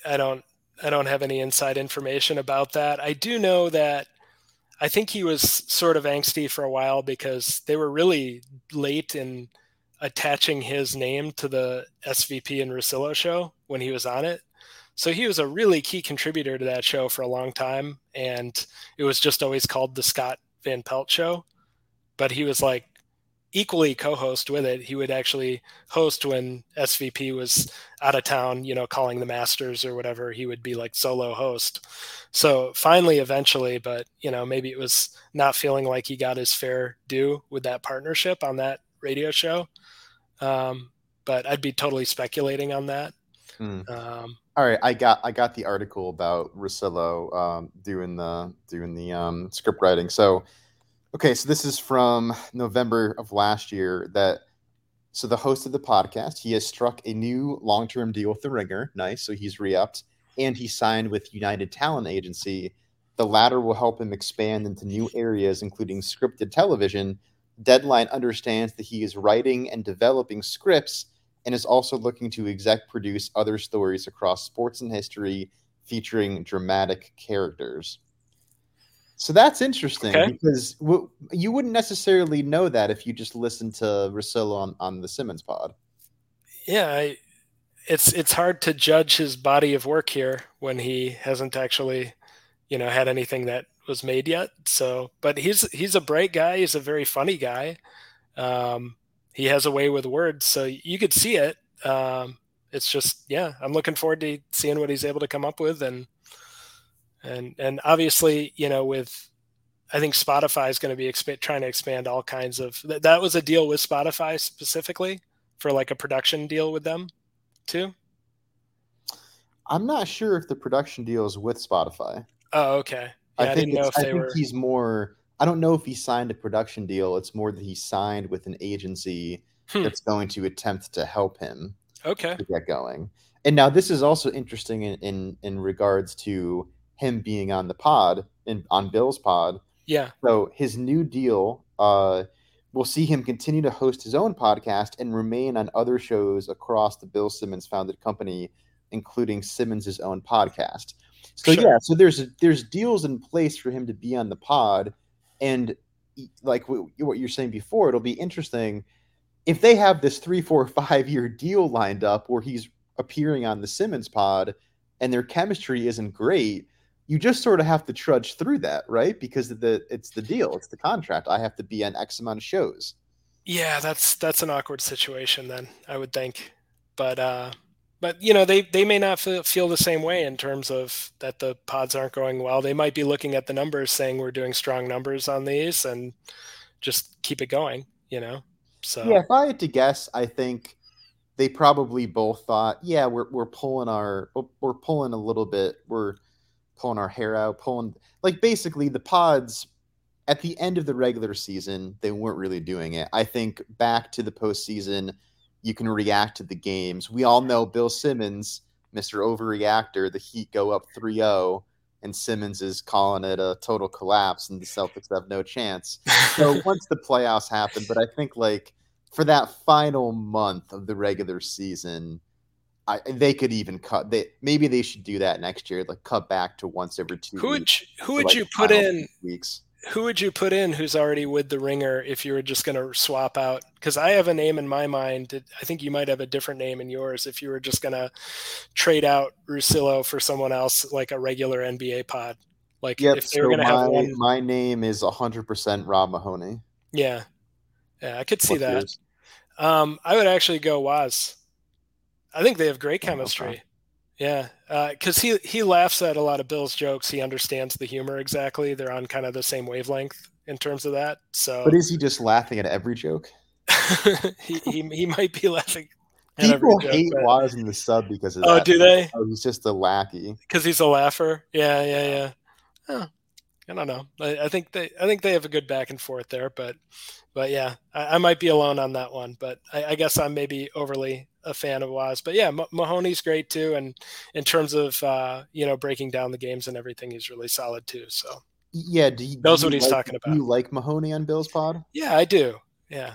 I don't have any inside information about that. I do know that I think he was sort of angsty for a while because they were really late in attaching his name to the SVP and Rosillo show when he was on it. So he was a really key contributor to that show for a long time, and it was just always called the Scott Van Pelt Show. But he was like equally co-host with it. He would actually host when SVP was out of town, calling the Masters or whatever. He would be like solo host. So finally, eventually, but maybe it was not feeling like he got his fair due with that partnership on that radio show. But I'd be totally speculating on that. Hmm. All right, I got the article about Rosillo doing the script writing. So okay, so this is from November of last year. So the host of the podcast, he has struck a new long-term deal with The Ringer. Nice, so he's re-upped, and he signed with United Talent Agency. The latter will help him expand into new areas, including scripted television. Deadline understands that he is writing and developing scripts and is also looking to exec produce other stories across sports and history featuring dramatic characters. So that's interesting Okay. because you wouldn't necessarily know that if you just listened to Rosillo on the Simmons pod. Yeah, it's hard to judge his body of work here when he hasn't actually, had anything that was made yet. So, but he's a bright guy. He's a very funny guy. He has a way with words, so you could see it. It's just, yeah, I'm looking forward to seeing what he's able to come up with, and obviously, with I think Spotify is going to be trying to expand all kinds of. That was a deal with Spotify specifically for like a production deal with them too. I'm not sure if the production deal is with Spotify. Oh, okay. Yeah, I didn't know if I they think were. he's more. I don't know if he signed a production deal. It's more that he signed with an agency Hmm. that's going to attempt to help him Okay. to get going. And now this is also interesting in regards to him being on the pod on Bill's pod. Yeah. So his new deal will see him continue to host his own podcast and remain on other shows across the Bill Simmons founded company, including Simmons's own podcast. So Sure. yeah, so there's deals in place for him to be on the pod, and like what you're saying before, it'll be interesting if they have this 3, 4, 5 year deal lined up where he's appearing on the Simmons pod and their chemistry isn't great, you just sort of have to trudge through that, right? Because it's the deal, it's the contract. I have to be on X amount of shows. Yeah, that's an awkward situation then, I would think. But they may not feel the same way in terms of that the pods aren't going well. They might be looking at the numbers saying we're doing strong numbers on these and just keep it going. Yeah, So if I had to guess, I think they probably both thought, yeah, we're pulling a little bit, we're pulling our hair out, pulling like basically the pods at the end of the regular season, they weren't really doing it. I think back to the postseason, you can react to the games. We all know Bill Simmons, Mr. Overreactor, the Heat go up 3-0, and Simmons is calling it a total collapse, and the Celtics have no chance. So once the playoffs happen, but I think like for that final month of the regular season, they could even cut. Maybe they should do that next year, like cut back to once every 2 weeks who for would like you the put final in 6 weeks. who would you put in who's already with the Ringer if you were just going to swap out? Because I have a name in my mind. I think you might have a different name in yours if you were just going to trade out Russillo for someone else, like a regular NBA pod. Like Yep. if they were So going to have one. my name is 100% Rob Mahoney. Yeah. Yeah, I could see What's that. yours? I would actually go Waz. I think they have great Oh, okay. chemistry. Yeah, because he laughs at a lot of Bill's jokes. He understands the humor exactly. They're on kind of the same wavelength in terms of that. But So is he just laughing at every joke? he might be laughing at every People joke, hate but Waz in the sub because of oh, that. do they? Oh, he's just a lackey. Because he's a laugher. Yeah, yeah, yeah. Huh. I don't know. I think they have a good back and forth there, but yeah, I might be alone on that one. But I guess I'm maybe overly a fan of Waz. But yeah, Mahoney's great too, and in terms of breaking down the games and everything, he's really solid too. So Yeah, do knows you what he's like talking do about. you like Mahoney on Bill's pod? Yeah, I do. Yeah,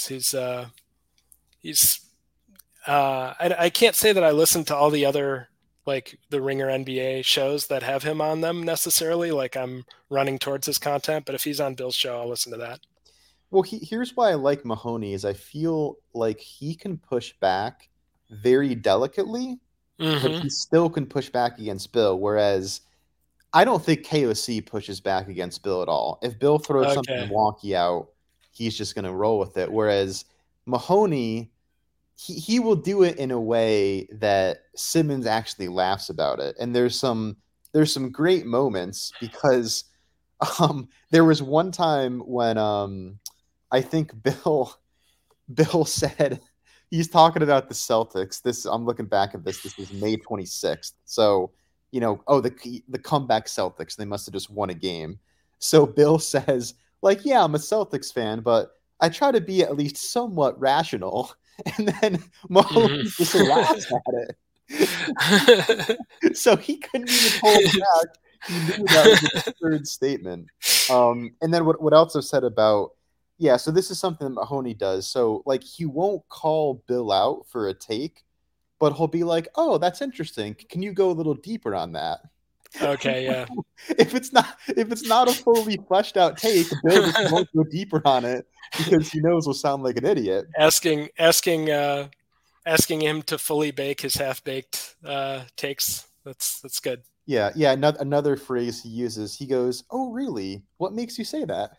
he's I can't say that I listen to all the other like the Ringer NBA shows that have him on them necessarily. Like I'm running towards his content, but if he's on Bill's show, I'll listen to that. Well, here's why I like Mahoney is I feel like he can push back very delicately, but Hmm. he still can push back against Bill. Whereas I don't think KOC pushes back against Bill at all. If Bill throws something Okay. wonky out, he's just going to roll with it. Whereas Mahoney, he will do it in a way that Simmons actually laughs about it. And there's some great moments because there was one time when I think Bill said he's talking about the Celtics. This I'm looking back at this. This was May 26th. So, the comeback Celtics, they must have just won a game. So Bill says, like, yeah, I'm a Celtics fan, but I try to be at least somewhat rational. And then Hmm. Mahoney just laughs at it. So he couldn't even hold it back. He knew that was an absurd statement. And then what else I've said about yeah, so this is something that Mahoney does. So like he won't call Bill out for a take, but he'll be like, "Oh, that's interesting. Can you go a little deeper on that?" Okay, yeah. If it's not a fully fleshed out take, Bill just won't go deeper on it because he knows we'll sound like an idiot. Asking him to fully bake his half baked takes. That's good. Yeah, yeah. Another phrase he uses. He goes, "Oh, really? What makes you say that?"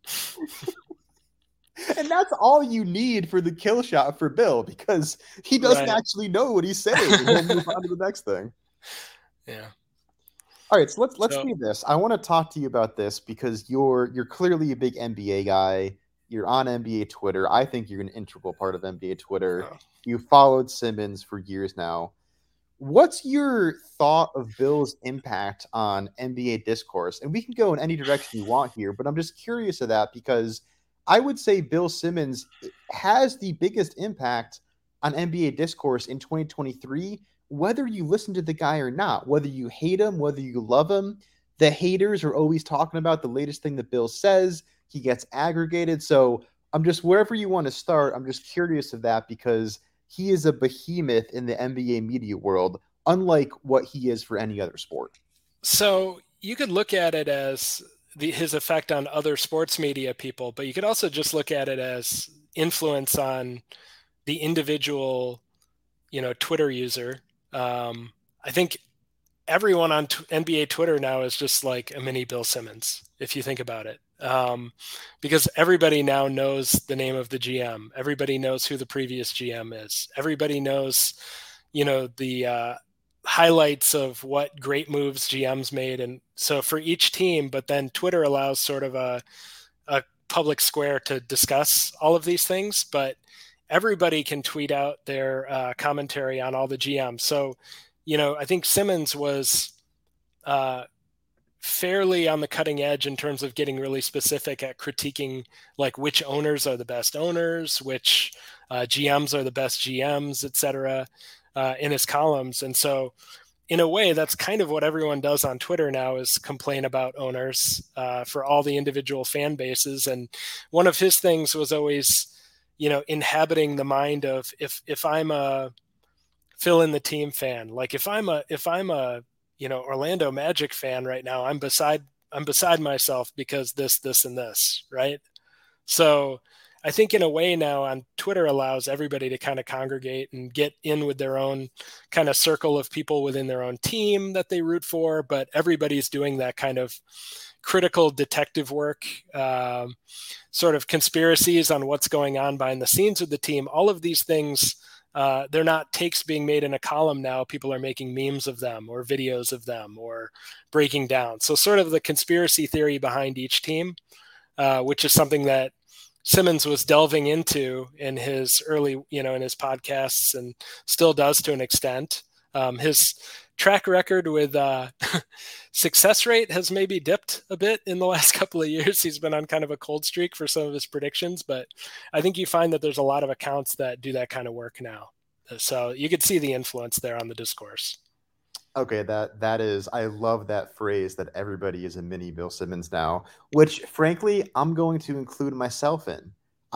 And that's all you need for the kill shot for Bill because he doesn't Right. actually know what he's saying, and he'll move on to the next thing. Yeah. All right, so let's So do this. I want to talk to you about this because you're clearly a big NBA guy. You're on NBA Twitter. I think you're an integral part of NBA Twitter. uh, You followed Simmons for years now. What's your thought of Bill's impact on NBA discourse? And we can go in any direction you want here, but I'm just curious of that because I would say Bill Simmons has the biggest impact on NBA discourse in 2023, whether you listen to the guy or not, whether you hate him, whether you love him. The haters are always talking about the latest thing that Bill says. He gets aggregated. So I'm just wherever you want to start, I'm just curious of that because he is a behemoth in the NBA media world, unlike what he is for any other sport. so you could look at it as his effect on other sports media people, but you could also just look at it as influence on the individual, Twitter user. I think everyone on NBA Twitter now is just like a mini Bill Simmons, if you think about it. Because everybody now knows the name of the GM. Everybody knows who the previous GM is. Everybody knows, the highlights of what great moves GMs made. And so for each team, but then Twitter allows sort of a public square to discuss all of these things. But everybody can tweet out their commentary on all the GMs. So, I think Simmons was uh, fairly on the cutting edge in terms of getting really specific at critiquing like which owners are the best owners, which GMs are the best GMs, et cetera, in his columns. And so, in a way, that's kind of what everyone does on Twitter now is complain about owners for all the individual fan bases. And one of his things was always, inhabiting the mind of if I'm a fill in the team fan. Like if I'm a Orlando Magic fan right now, I'm beside myself because this and this, right? So I think in a way now on Twitter allows everybody to kind of congregate and get in with their own kind of circle of people within their own team that they root for, but everybody's doing that kind of critical detective work, sort of conspiracies on what's going on behind the scenes of the team. All of these things they're not takes being made in a column now. People are making memes of them or videos of them or breaking down. So sort of the conspiracy theory behind each team, which is something that Simmons was delving into in his early, in his podcasts, and still does to an extent. His track record with success rate has maybe dipped a bit in the last couple of years. He's been on kind of a cold streak for some of his predictions, but I think you find that there's a lot of accounts that do that kind of work now. So you could see the influence there on the discourse. Okay, that is, I love that phrase that everybody is a mini Bill Simmons now, which frankly I'm going to include myself in.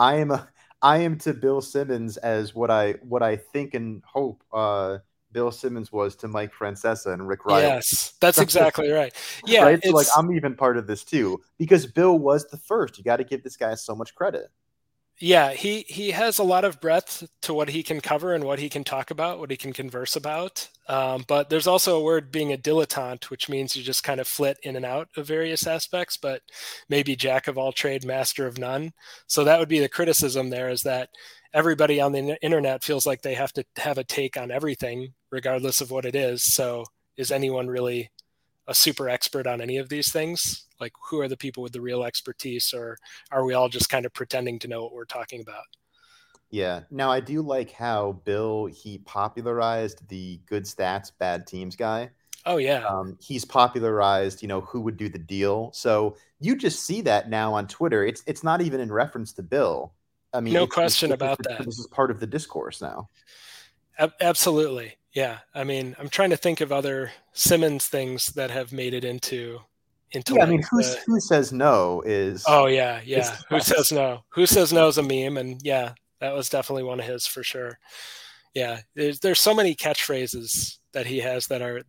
I am to Bill Simmons as what I think and hope Bill Simmons was to Mike Francesa and Rick Riley. Yes, that's exactly right. Yeah, right. So like I'm even part of this too because Bill was the first. You got to give this guy so much credit. Yeah, he has a lot of breadth to what he can cover and what he can talk about, what he can converse about. But there's also a word being a dilettante, which means you just kind of flit in and out of various aspects, but maybe jack of all trade, master of none. So that would be the criticism there, is that everybody on the internet feels like they have to have a take on everything, regardless of what it is. So is anyone really a super expert on any of these things? Like, who are the people with the real expertise, or are we all just kind of pretending to know what we're talking about? Yeah. Now I do like how Bill, he popularized the good stats, bad teams guy. Oh yeah. He's popularized, who would do the deal. So you just see that now on Twitter. It's not even in reference to Bill. I mean, no question about that. This is part of the discourse now. Absolutely. Yeah. I mean, I'm trying to think of other Simmons things that have made it into. Yeah, I mean, who says no is. Oh yeah, yeah. Who says no? Who says no is a meme, and yeah, that was definitely one of his for sure. Yeah, there's so many catchphrases that he has that are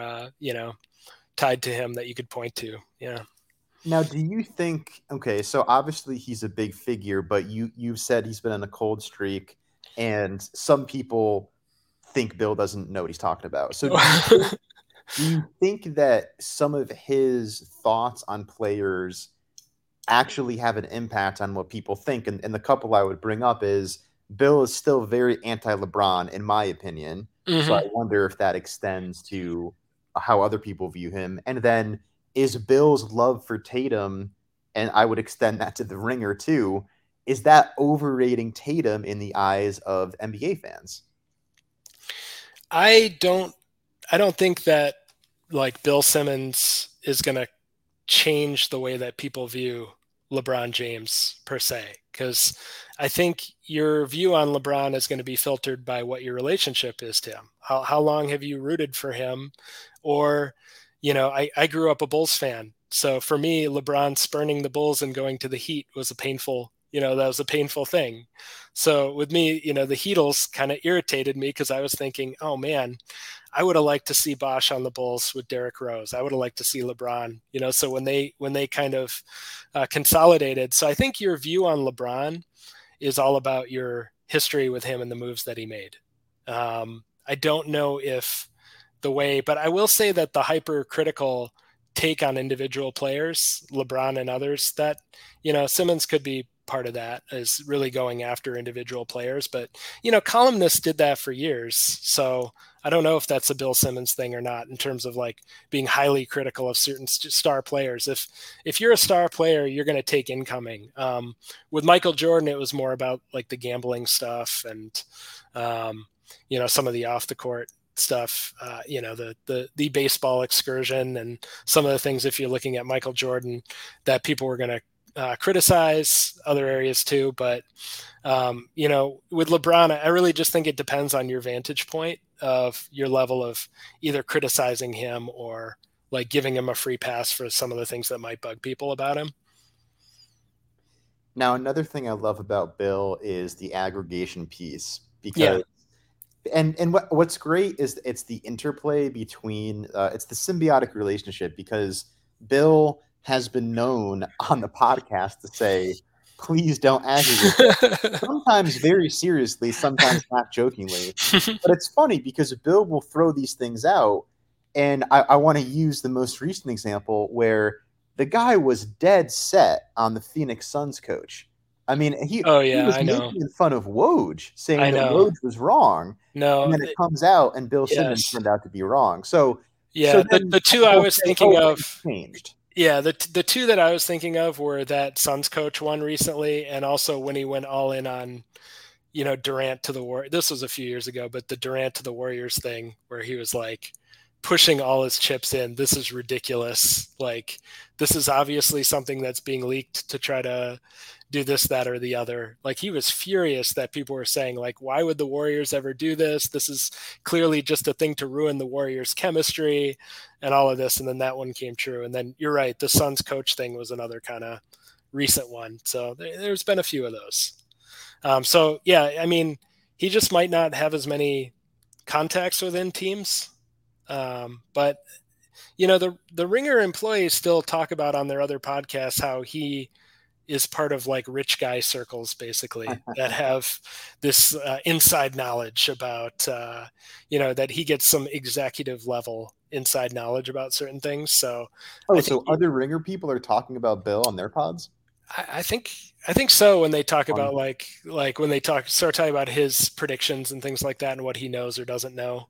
tied to him that you could point to. Yeah. Now, do you think? Okay, so obviously he's a big figure, but you've said he's been on a cold streak, and some people think Bill doesn't know what he's talking about. So do you think that some of his thoughts on players actually have an impact on what people think? And the couple I would bring up is Bill is still very anti-LeBron, in my opinion. Mm-hmm. So I wonder if that extends to how other people view him. And then is Bill's love for Tatum, and I would extend that to the Ringer too, is that overrating Tatum in the eyes of NBA fans? I don't think that like Bill Simmons is going to change the way that people view LeBron James per se, because I think your view on LeBron is going to be filtered by what your relationship is to him. How long have you rooted for him? Or, I grew up a Bulls fan. So for me, LeBron spurning the Bulls and going to the Heat was a painful thing. So with me, the Heatles kind of irritated me because I was thinking, oh man, I would have liked to see Bosh on the Bulls with Derrick Rose. I would have liked to see LeBron, so when they kind of consolidated. So I think your view on LeBron is all about your history with him and the moves that he made. I don't know if but I will say that the hypercritical take on individual players, LeBron and others, that, Simmons could be part of that, is really going after individual players. But, columnists did that for years. So I don't know if that's a Bill Simmons thing or not, in terms of like being highly critical of certain star players. If you're a star player, you're going to take incoming. With Michael Jordan, it was more about like the gambling stuff and, some of the off the court stuff, the baseball excursion and some of the things, if you're looking at Michael Jordan, that people were going to criticize other areas too. But, with LeBron, I really just think it depends on your vantage point of your level of either criticizing him or like giving him a free pass for some of the things that might bug people about him. Now, another thing I love about Bill is the aggregation piece, because and what's great is it's the interplay between it's the symbiotic relationship, because Bill has been known on the podcast to say, please don't aggregate. Sometimes very seriously, sometimes not jokingly. But it's funny because Bill will throw these things out. And I want to use the most recent example where the guy was dead set on the Phoenix Suns coach. I mean, Oh he yeah, was I know. making fun of Woj, saying I that know. Woj was wrong, and No, then it comes out and Bill Simmons yes. turned out to be wrong. So Yeah, then the two I people was say, "Oh, thinking things of, changed." yeah, the two that I was thinking of were that Suns coach one recently, and also when he went all in on, Durant to the War. This was a few years ago, but the Durant to the Warriors thing, where he was like pushing all his chips in. This is ridiculous. Like, this is obviously something that's being leaked to try to do this, that, or the other. Like, he was furious that people were saying, like, why would the Warriors ever do this? This is clearly just a thing to ruin the Warriors' chemistry and all of this. And then that one came true. And then you're right, the Suns coach thing was another kind of recent one. So there's been a few of those. So yeah, I mean, he just might not have as many contacts within teams. But the Ringer employees still talk about on their other podcasts how he is part of like rich guy circles, basically, that have this inside knowledge about, that he gets some executive level inside knowledge about certain things. So Oh, I think so other Ringer people are talking about Bill on their pods? I think so when they talk Um, about like when they start talking about his predictions and things like that and what he knows or doesn't know.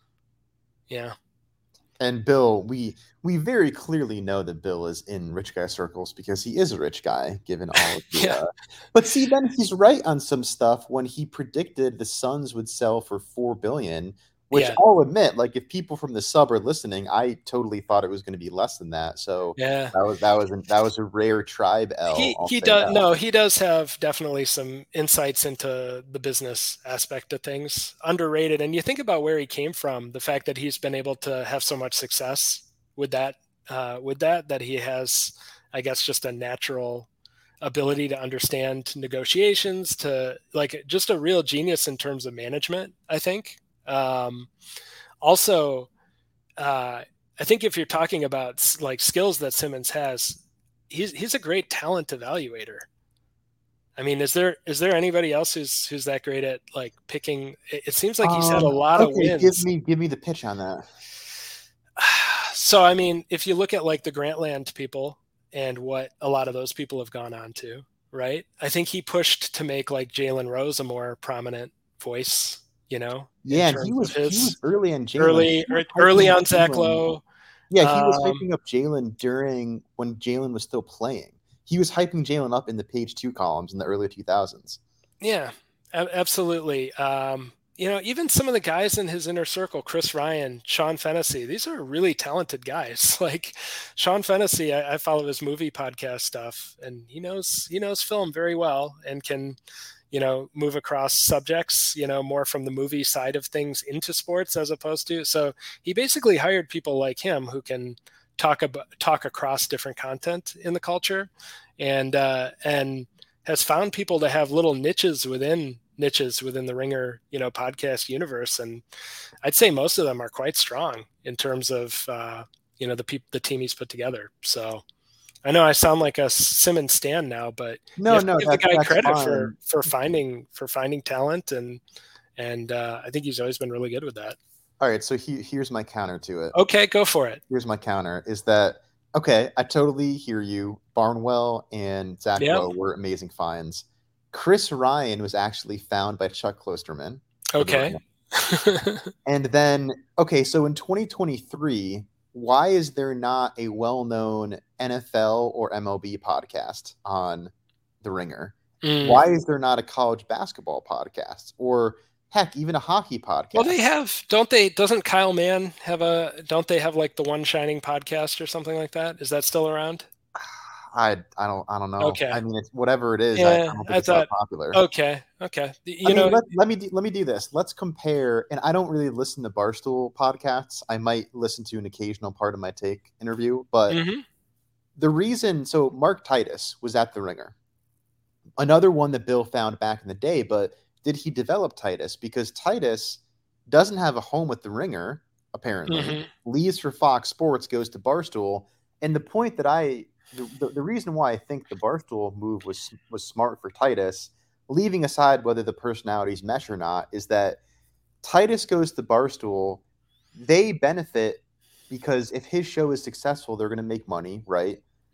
Yeah. and Bill, we very clearly know that Bill is in rich guy circles because he is a rich guy, given all of the. Yeah. But see, then he's right on some stuff when he predicted the Suns would sell for $4 billion, which Yeah. I'll admit, like if people from the sub are listening, I totally thought it was going to be less than that. So Yeah. that was a rare tribe L. I'll He say does that. no, he does have definitely some insights into the business aspect of things. Underrated. And you think about where he came from, the fact that he's been able to have so much success with that, that he has, I guess, just a natural ability to understand negotiations, to like just a real genius in terms of management, I think. Also, I think if you're talking about like skills that Simmons has, he's a great talent evaluator. I mean, is there anybody else who's that great at like picking? It seems like he's had a lot of Okay, give wins. me the pitch on that. So I mean, if you look at like the Grantland people and what a lot of those people have gone on to, right? I think he pushed to make like Jalen Rose a more prominent voice, in Yeah, and he terms of was he was his early on Jalen. He was early hyping up on Zach Jalen. Lowe. Yeah, he was Um, hyping up Jalen during when Jalen was still playing. He was hyping Jalen up in the page two columns in the early 2000s. Yeah, absolutely. Even some of the guys in his inner circle, Chris Ryan, Sean Fennessy, these are really talented guys. Like Sean Fennessy, I follow his movie podcast stuff, and he knows film very well and can, move across subjects, more from the movie side of things into sports as opposed to. So he basically hired people like him who can talk across different content in the culture, and has found people to have little niches within the Ringer, podcast universe. And I'd say most of them are quite strong in terms of, the team he's put together. So I know I sound like a Simmons stan now, but you No, have to no, give the guy that's credit fine. for finding talent. And I think he's always been really good with that. All right, so here's my counter to it. Okay, go for it. Here's my counter is that okay, I totally hear you. Barnwell and Zach Yeah. Lowe were amazing finds. Chris Ryan was actually found by Chuck Klosterman. Okay. And then, okay, so in 2023, why is there not a well-known NFL or MLB podcast on The Ringer? Why is there not a college basketball podcast or heck, even a hockey podcast? Well, they have, doesn't Kyle Mann don't they have like the One Shining podcast or something like that? Is that still around? I don't know. Okay. I mean, it's whatever it is. Yeah, I don't think it's that popular. Okay. Let me do this. Let's compare. And I don't really listen to Barstool podcasts. I might listen to an occasional Part of My Take interview, but the reason. So Mark Titus was at The Ringer, another one that Bill found back in the day. But did he develop Titus? Because Titus doesn't have a home with The Ringer. Apparently, leaves for Fox Sports, goes to Barstool, and the point that the reason why I think the Barstool move was smart for Titus, leaving aside whether the personalities mesh or not, is that Titus goes to Barstool, they benefit because if his show is successful, they're going to make money, right?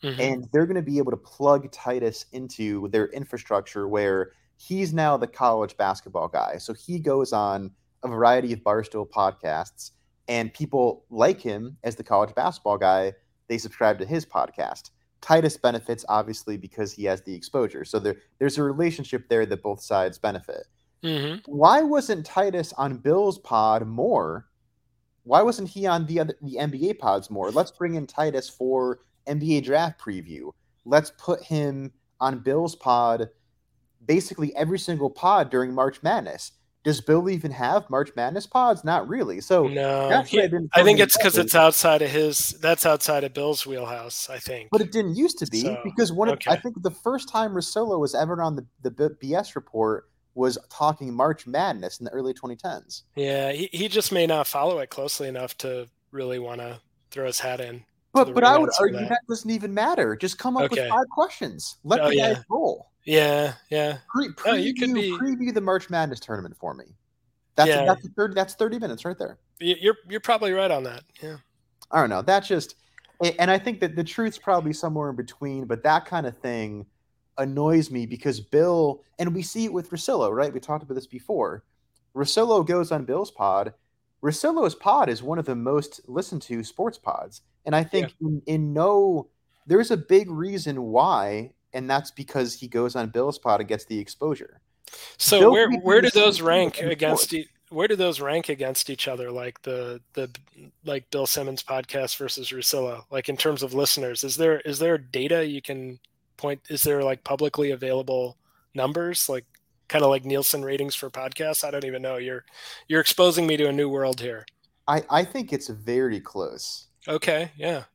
Mm-hmm. and they're going to be able to plug Titus into their infrastructure where he's now the college basketball guy. So he goes on a variety of Barstool podcasts, and people like him as the college basketball guy. They subscribe to his podcast. Titus benefits obviously because he has the exposure. So there's a relationship there that both sides benefit. Mm-hmm. Why wasn't Titus on Bill's pod more? Why wasn't he on the NBA pods more? Let's bring in Titus for NBA draft preview. Let's put him on Bill's pod basically every single pod during March Madness. Does Bill even have March Madness pods? Not really. So No, that's what I didn't I think totally it's because get. it's outside of that's outside of Bill's wheelhouse, I But think. it didn't used to be, So, because I okay. think the first time Russillo was ever on the BS report was talking March Madness in the early 2010s. Yeah, he just may not follow it closely enough to really want to throw his hat in to the But ring I would answer argue that. that doesn't even matter. Just come up with Okay. 5 questions. Let Oh, the guys yeah. roll. Yeah, yeah. Oh, you could be. Preview the March Madness tournament for me. That's Yeah, 30 minutes right there. you're probably right on that. Yeah. I don't know. That's just, and I think that the truth's probably somewhere in between. But that kind of thing annoys me because Bill, and we see it with Russillo, right? We talked about this before. Russillo goes on Bill's pod. Russillo's pod is one of the most listened to sports pods, and I Yeah. think there's a big reason why, and that's because he goes on Bill's pod and gets the exposure. So Bill could be where doing the do same those thing with rank any sport. against where do those rank against each other? Like the like Bill Simmons podcast versus Russillo, like in terms of listeners, is there data you can point? Is there like publicly available numbers, like kind of like Nielsen ratings for podcasts? I don't even know. You're exposing me to a new world here. I think it's very close. Okay, yeah.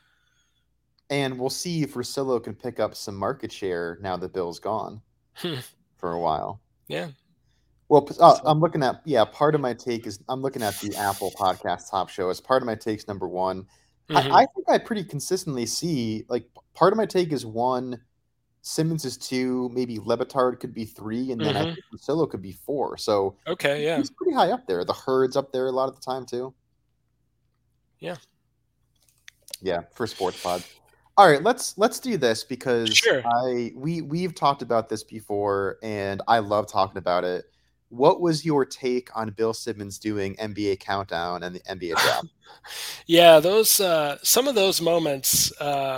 And we'll see if Russillo can pick up some market share now that Bill's gone for a while. Yeah. Well, So, I'm looking at, part of my take is I'm looking at the Apple Podcast Top Show as part of my take's number one. mhm. I think I pretty consistently see, like, part of my take is 1, Simmons is 2, maybe Levitard could be 3, and then I Mhm. think Russillo could be 4. So Okay, yeah. he's pretty high up there. The Herd's up there a lot of the time, too. Yeah. Yeah, for sports pod. All right, let's do this because Sure. we've talked about this before, and I love talking about it. What was your take on Bill Simmons doing NBA Countdown and the NBA Draft? Yeah, those some of those moments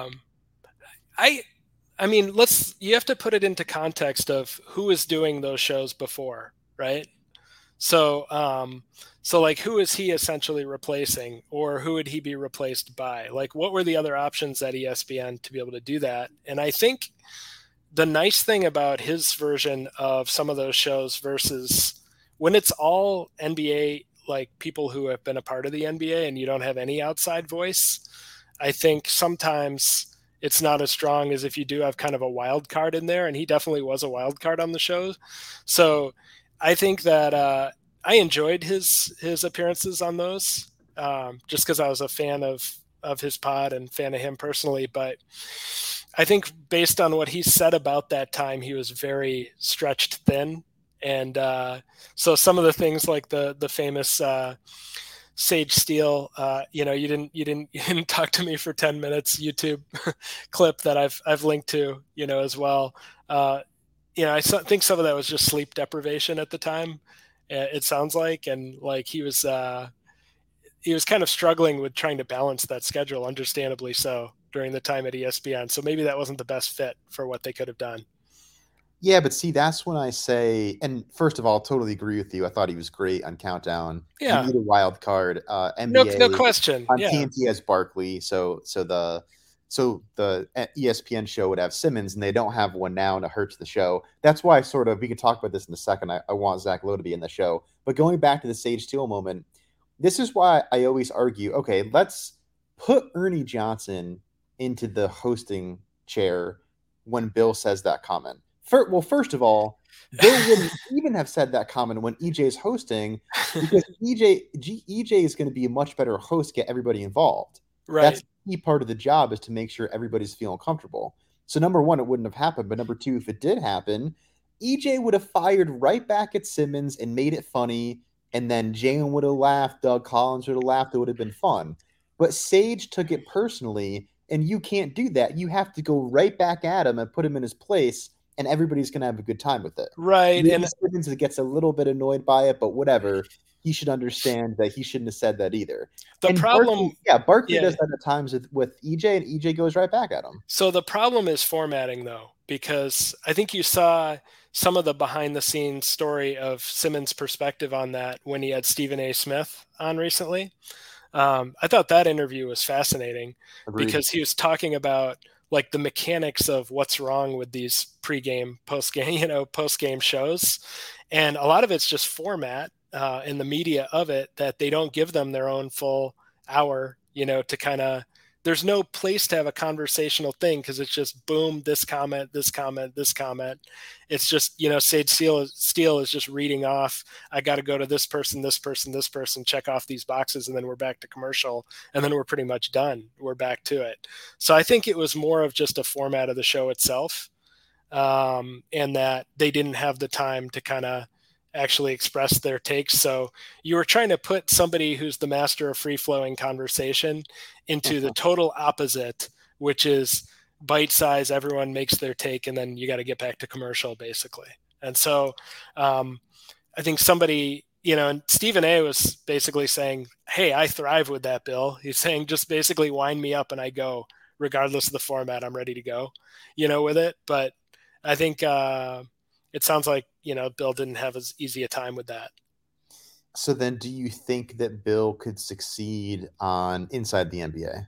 I I mean, you have to put it into context of who is doing those shows before, right? So, so like, who is he essentially replacing, or who would he be replaced by? Like, what were the other options at ESPN to be able to do that? And I think the nice thing about his version of some of those shows versus when it's all NBA, like people who have been a part of the NBA and you don't have any outside voice, I think sometimes it's not as strong as if you do have kind of a wild card in there. And he definitely was a wild card on the show. So I think that I enjoyed his appearances on those, just because I was a fan of his pod and fan of him personally. But I think based on what he said about that time, he was very stretched thin. And so some of the things like the famous Sage Steele, you didn't talk to me for 10 minutes YouTube clip that I've linked to, as well. I think some of that was just sleep deprivation at the time. It sounds like, and like he was kind of struggling with trying to balance that schedule, understandably so, during the time at ESPN. So maybe that wasn't the best fit for what they could have done. Yeah, but see, that's when I say, and first of all, totally agree with you. I thought he was great on Countdown. Yeah. You need a wild card. NBA, no question. on Yeah. TNT has Barkley, so the ESPN show would have Simmons, and they don't have one now, and it hurts the show. That's why we can talk about this in a second. I want Zach Lowe to be in the show. But going back to the Sage Steele moment, this is why I always argue, okay, let's put Ernie Johnson into the hosting chair when Bill says that comment. First of all, Bill wouldn't even have said that comment when EJ's hosting, because EJ is going to be a much better host, get everybody involved. Right. That's the key part of the job, is to make sure everybody's feeling comfortable. So number one, it wouldn't have happened. But number two, if it did happen, EJ would have fired right back at Simmons and made it funny. And then Jalen would have laughed. Doug Collins would have laughed. It would have been fun. But Sage took it personally And you can't do that. You have to go right back at him and put him in his place, and everybody's going to have a good time with it. Right. Maybe Simmons gets a little bit annoyed by it, but whatever. He should understand that he shouldn't have said that either. The and problem, Barkley does that at times with EJ, and EJ goes right back at him. So the problem is formatting, though, because I think you saw some of the behind-the-scenes story of Simmons' perspective on that when he had Stephen A. Smith on recently. I thought that interview was fascinating. Agreed. Because he was talking about like the mechanics of what's wrong with these pre-game, post-game shows, and a lot of it's just format in the media of it, that they don't give them their own full hour, to kind of. There's no place to have a conversational thing, because it's just boom, this comment, this comment, this comment. It's just, Sage Steele is just reading off, I got to go to this person, this person, this person, check off these boxes, and then we're back to commercial, and then we're pretty much done. We're back to it. So I think it was more of just a format of the show itself, and that they didn't have the time to kind of actually express their takes. So you were trying to put somebody who's the master of free-flowing conversation into the total opposite, which is bite size, everyone makes their take, and then you got to get back to commercial, basically. And so I think somebody, and Stephen A. was basically saying, hey, I thrive with that, Bill. He's saying, just basically wind me up and I go, regardless of the format, I'm ready to go, with it. But I think it sounds like, Bill didn't have as easy a time with that. So then do you think that Bill could succeed on Inside the NBA?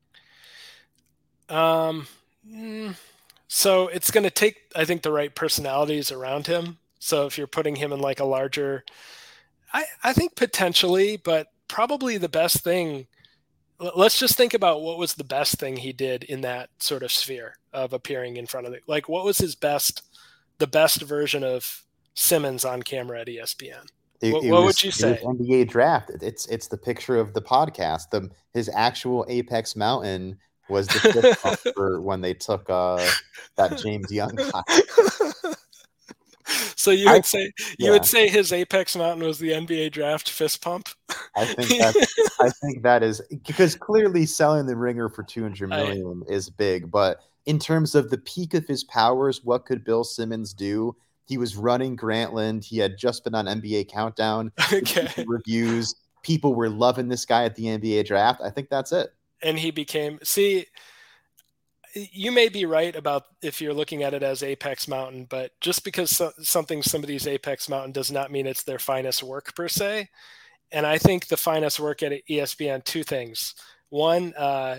So it's going to take, I think, the right personalities around him. So if you're putting him in like a larger, I think potentially, but probably the best thing, let's just think about what was the best thing he did in that sort of sphere of appearing in front of it. Like, what was the best version of Simmons on camera at ESPN? What would you say? It was NBA draft. It's the picture of the podcast. His actual Apex Mountain was the fifth pump for when they took that James Young guy. So you would say his Apex Mountain was the NBA draft fist pump? I think that is, because clearly selling the Ringer for $200 million is big, but in terms of the peak of his powers, what could Bill Simmons do? He was running Grantland. He had just been on NBA Countdown. Okay. Reviews. People were loving this guy at the NBA draft. I think that's it. And he became, you may be right about if you're looking at it as Apex Mountain, but just because somebody's Apex Mountain does not mean it's their finest work per se. And I think the finest work at ESPN, two things. One,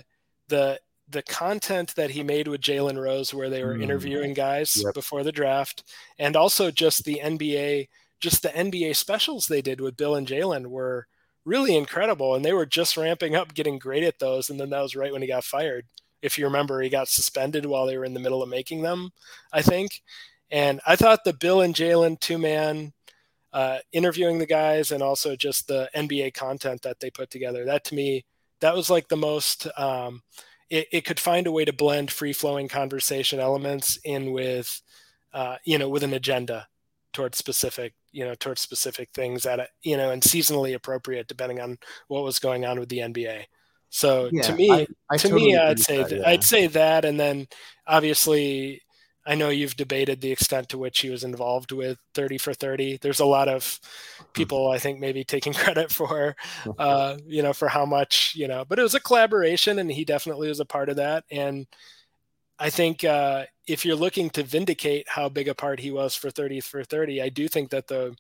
the content that he made with Jalen Rose, where they were interviewing guys before the draft, and also just the NBA specials they did with Bill and Jalen were really incredible. And they were just ramping up, getting great at those. And then that was right when he got fired. If you remember, he got suspended while they were in the middle of making them, I think. And I thought the Bill and Jalen two-man interviewing the guys, and also just the NBA content that they put together, that to me, that was like the most it could find a way to blend free-flowing conversation elements in with with an agenda towards specific things that and seasonally appropriate depending on what was going on with the NBA. So to me, I'd say that, and then obviously I know you've debated the extent to which he was involved with 30 for 30. There's a lot of people, I think, maybe taking credit for, for how much, but it was a collaboration, and he definitely was a part of that. And I think if you're looking to vindicate how big a part he was for 30 for 30, I do think that the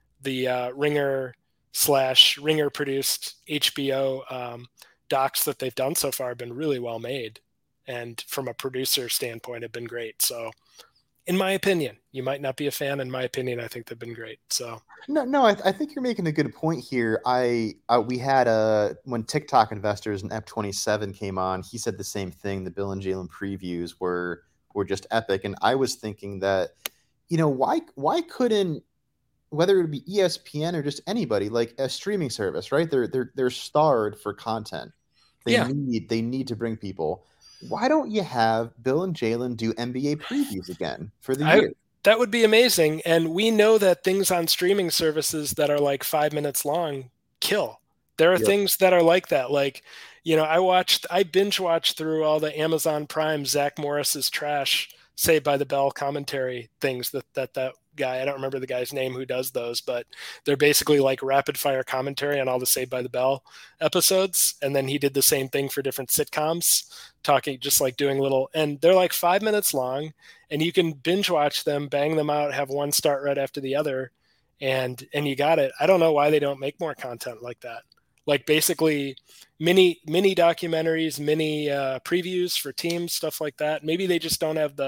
Ringer produced HBO docs that they've done so far have been really well made, and from a producer standpoint have been great. So in my opinion, you might not be a fan. In my opinion, I think they've been great. So no, I think you're making a good point here. We had when TikTok Investors and Ep27 came on, he said the same thing. The Bill and Jalen previews were just epic. And I was thinking that, why couldn't, whether it be ESPN or just anybody, like a streaming service, right? They're starved for content. They need to bring people. Why don't you have Bill and Jalen do NBA previews again for the year? That would be amazing. And we know that things on streaming services that are like 5 minutes long kill. There are Yep. things that are like that. Like, I binge watched through all the Amazon Prime Zach Morris's trash Saved by the Bell commentary things that guy, I don't remember the guy's name who does those, but they're basically like rapid fire commentary on all the Saved by the Bell episodes. And then he did the same thing for different sitcoms, talking, just like doing little, and they're like 5 minutes long, and you can binge watch them, bang them out, have one start right after the other, and you got it. I don't know why they don't make more content like that. Like basically mini documentaries, mini previews for teams, stuff like that. Maybe they just don't have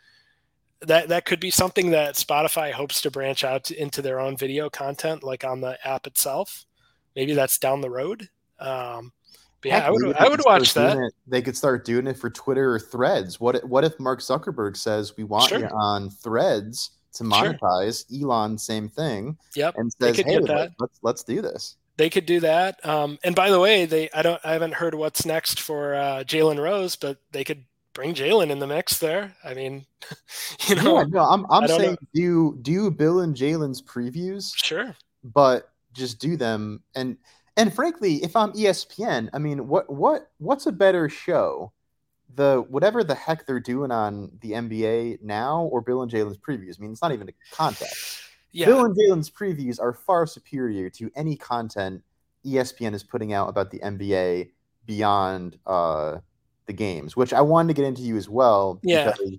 that could be something that Spotify hopes to branch out into their own video content, like on the app itself. Maybe that's down the road. But yeah, Heck, maybe I they would could watch start doing that. it. They could start doing it for Twitter or Threads. What if Mark Zuckerberg says we want you Sure, on Threads to sure. monetize? Elon, same thing, Yep, and they says, could hey, get like that. let's do this. They could do that. And by the way, I haven't heard what's next for Jalen Rose, but they could bring Jalen in the mix there. I mean, Yeah, no, I'm I don't saying know. do Bill and Jalen's previews, Sure. but just do them. And frankly, if I'm ESPN, I mean, what's a better show? The whatever the heck they're doing on the NBA now, or Bill and Jalen's previews? I mean, it's not even a contest. Yeah. Bill and Jalen's previews are far superior to any content ESPN is putting out about the NBA beyond the games, which I wanted to get into you as well Yeah. because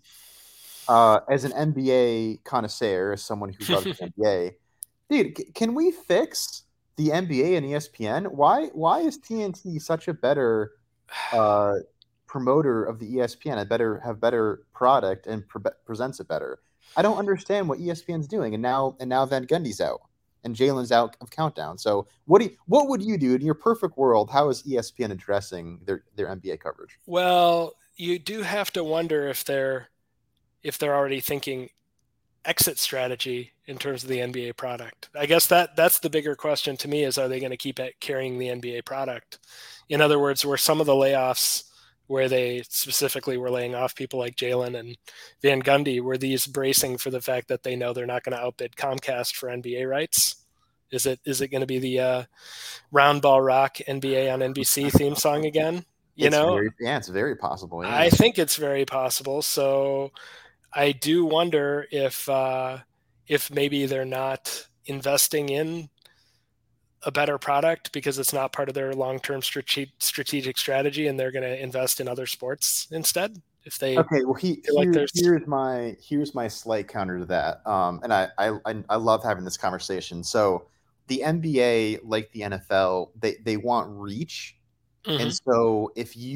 as an NBA connoisseur, as someone who loves the NBA, dude, can we fix the NBA and ESPN? Why is TNT such a better uh, promoter of the ESPN? Have better product and presents it better. I don't understand what ESPN's doing, and now Van Gundy's out and Jalen's out of Countdown. So what would you do in your perfect world? How is ESPN addressing their NBA coverage? Well, you do have to wonder if they're already thinking exit strategy in terms of the NBA product. I guess that's the bigger question to me, is are they going to keep carrying the NBA product? In other words, were some of the layoffs where they specifically were laying off people like Jalen and Van Gundy, were these bracing for the fact that they know they're not going to outbid Comcast for NBA rights? Is it going to be the Round Ball Rock NBA on NBC theme song again? You know, It's very possible. I Yeah. think it's very possible. So I do wonder if maybe they're not investing in a better product because it's not part of their long-term strategic strategy, and they're going to invest in other sports instead. If they Okay, well, feel like there's here's my slight counter to that. And I love having this conversation. So the NBA, like the NFL, they want reach, and Mhm. so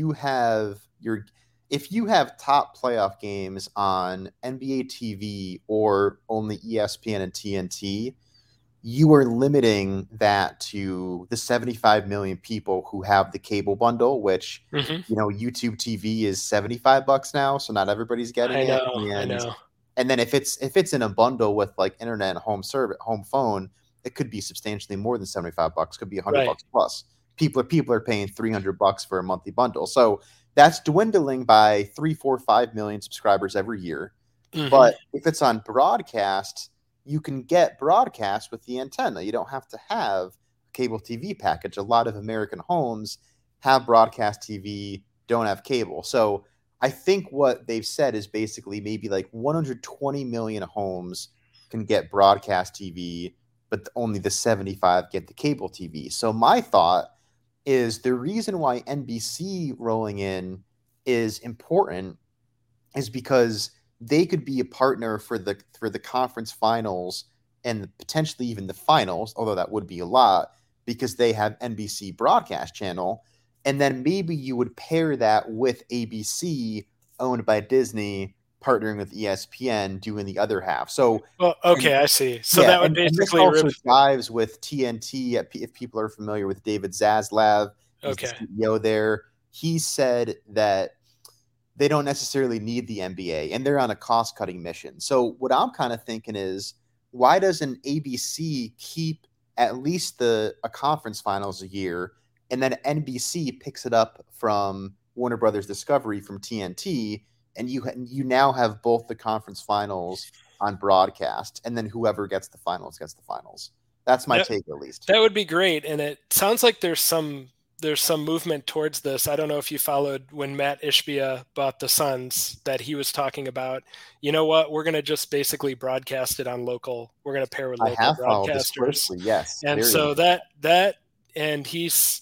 if you have top playoff games on NBA TV or only ESPN and TNT, you are limiting that to the 75 million people who have the cable bundle, which, Mhm. YouTube TV is $75 now, so not everybody's getting I it. know, I And know. and then if it's in a bundle with like internet and home phone, it could be substantially more than $75, could be 100 Right. bucks plus. People are paying $300 for a monthly bundle. So that's dwindling by 3, 4, 5 million subscribers every year. Mhm. But if it's on broadcast, you can get broadcast with the antenna. You don't have to have a cable TV package. A lot of American homes have broadcast TV, don't have cable. So I think what they've said is basically maybe like 120 million homes can get broadcast TV, but only the 75 get the cable TV. So my thought is the reason why NBC rolling in is important is because they could be a partner for the conference finals and potentially even the finals, although that would be a lot because they have NBC broadcast channel, and then maybe you would pair that with ABC owned by Disney partnering with ESPN doing the other half. So Well, and okay, I see. So yeah, that would and this basically rip. also jives with TNT. If people are familiar with David Zaslav, he's the Okay. CEO there. He said that they don't necessarily need the NBA and they're on a cost cutting mission. So what I'm kind of thinking is why doesn't ABC keep at least a conference finals a year, and then NBC picks it up from Warner Brothers Discovery from TNT, and you now have both the conference finals on broadcast, and then whoever gets the finals gets the finals. That's my take, at least. That would be great. And it sounds like there's some movement towards this. I don't know if you followed when Matt Ishbia bought the Suns, that he was talking about, you know what, we're going to just basically broadcast it on local. We're going to pair with local broadcasters. Yes. And so and he's,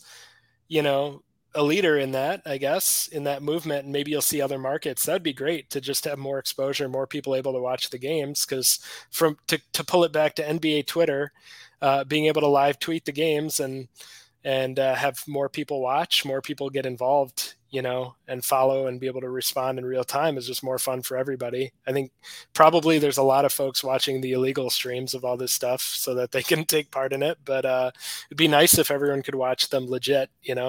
a leader in that, I guess, in that movement, and maybe you'll see other markets. That'd be great to just have more exposure, more people able to watch the games. Because to pull it back to NBA Twitter, being able to live tweet the games and have more people watch, more people get involved, and follow and be able to respond in real time is just more fun for everybody. I think probably there's a lot of folks watching the illegal streams of all this stuff so that they can take part in it. But it'd be nice if everyone could watch them legit,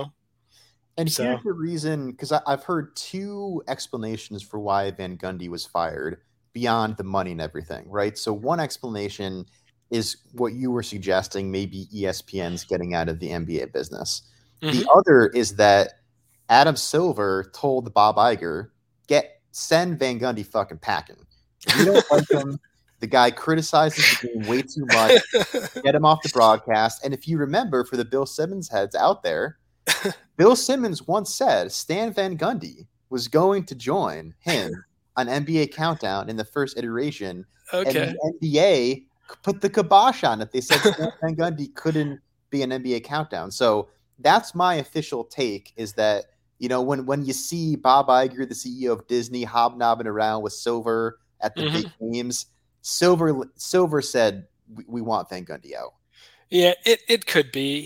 And here's the reason, because I've heard two explanations for why Van Gundy was fired beyond the money and everything, right? So one explanation is what you were suggesting, maybe ESPN's getting out of the NBA business. Mm-hmm. The other is that Adam Silver told Bob Iger, send Van Gundy fucking packing. If you don't like him, the guy criticizes the game way too much, get him off the broadcast. And if you remember, for the Bill Simmons heads out there, Bill Simmons once said Stan Van Gundy was going to join him on NBA Countdown in the first iteration. Okay. And the NBA put the kibosh on it. They said Stan Van Gundy couldn't be an NBA Countdown. So that's my official take, is that, when you see Bob Iger, the CEO of Disney, hobnobbing around with Silver at the big games, Silver said, we want Van Gundy out. Yeah, it could be.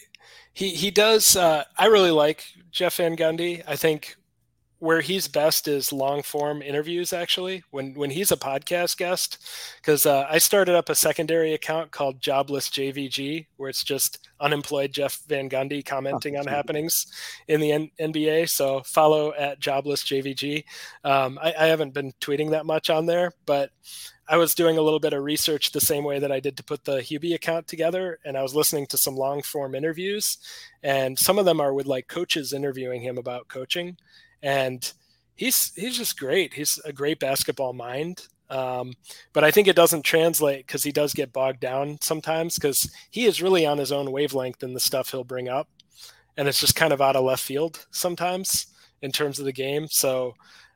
He does. I really like Jeff Van Gundy. I think where he's best is long form interviews, actually, when he's a podcast guest, because I started up a secondary account called Jobless JVG, where it's just unemployed Jeff Van Gundy commenting on happenings in the NBA. So follow at Jobless JVG. I haven't been tweeting that much on there, but I was doing a little bit of research the same way that I did to put the Hubie account together. And I was listening to some long form interviews, and some of them are with like coaches interviewing him about coaching. And he's just great. He's a great basketball mind. But I think it doesn't translate, because he does get bogged down sometimes, because he is really on his own wavelength in the stuff he'll bring up. And it's just kind of out of left field sometimes in terms of the game. So,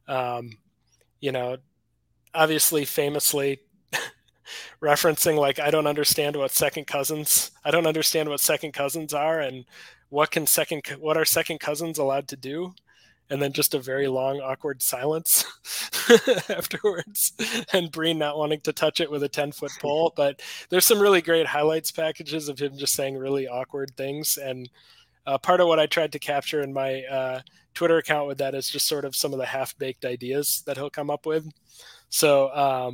obviously famously referencing, like, I don't understand what second cousins are, and what are second cousins allowed to do? And then just a very long, awkward silence afterwards, and Breen not wanting to touch it with a 10-foot pole. But there's some really great highlights packages of him just saying really awkward things. And part of what I tried to capture in my Twitter account with that is just sort of some of the half-baked ideas that he'll come up with. So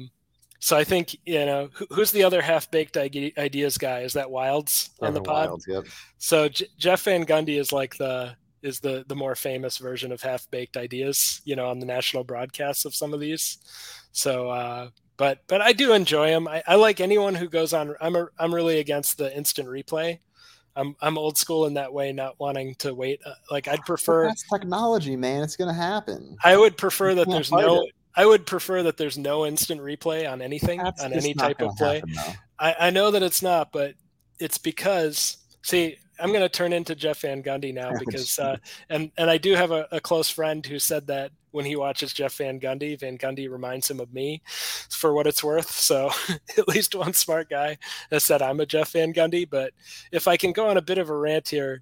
I think, who's the other half-baked ideas guy? Is that Wilds on the pod? Wilds, yep. So Jeff Van Gundy is like the more famous version of half-baked ideas, on the national broadcasts of some of these. So, but I do enjoy him. I like anyone who goes on. I'm really against the instant replay. I'm old school in that way, not wanting to wait. I'd prefer. That's technology, man. It's going to happen. I would prefer that there's no. I would prefer that there's no instant replay on anything, on any type of play. I know that it's not, but it's because, see, I'm going to turn into Jeff Van Gundy now, because and I do have a close friend who said that when he watches Jeff Van Gundy reminds him of me, for what it's worth. So at least one smart guy has said I'm a Jeff Van Gundy. But if I can go on a bit of a rant here,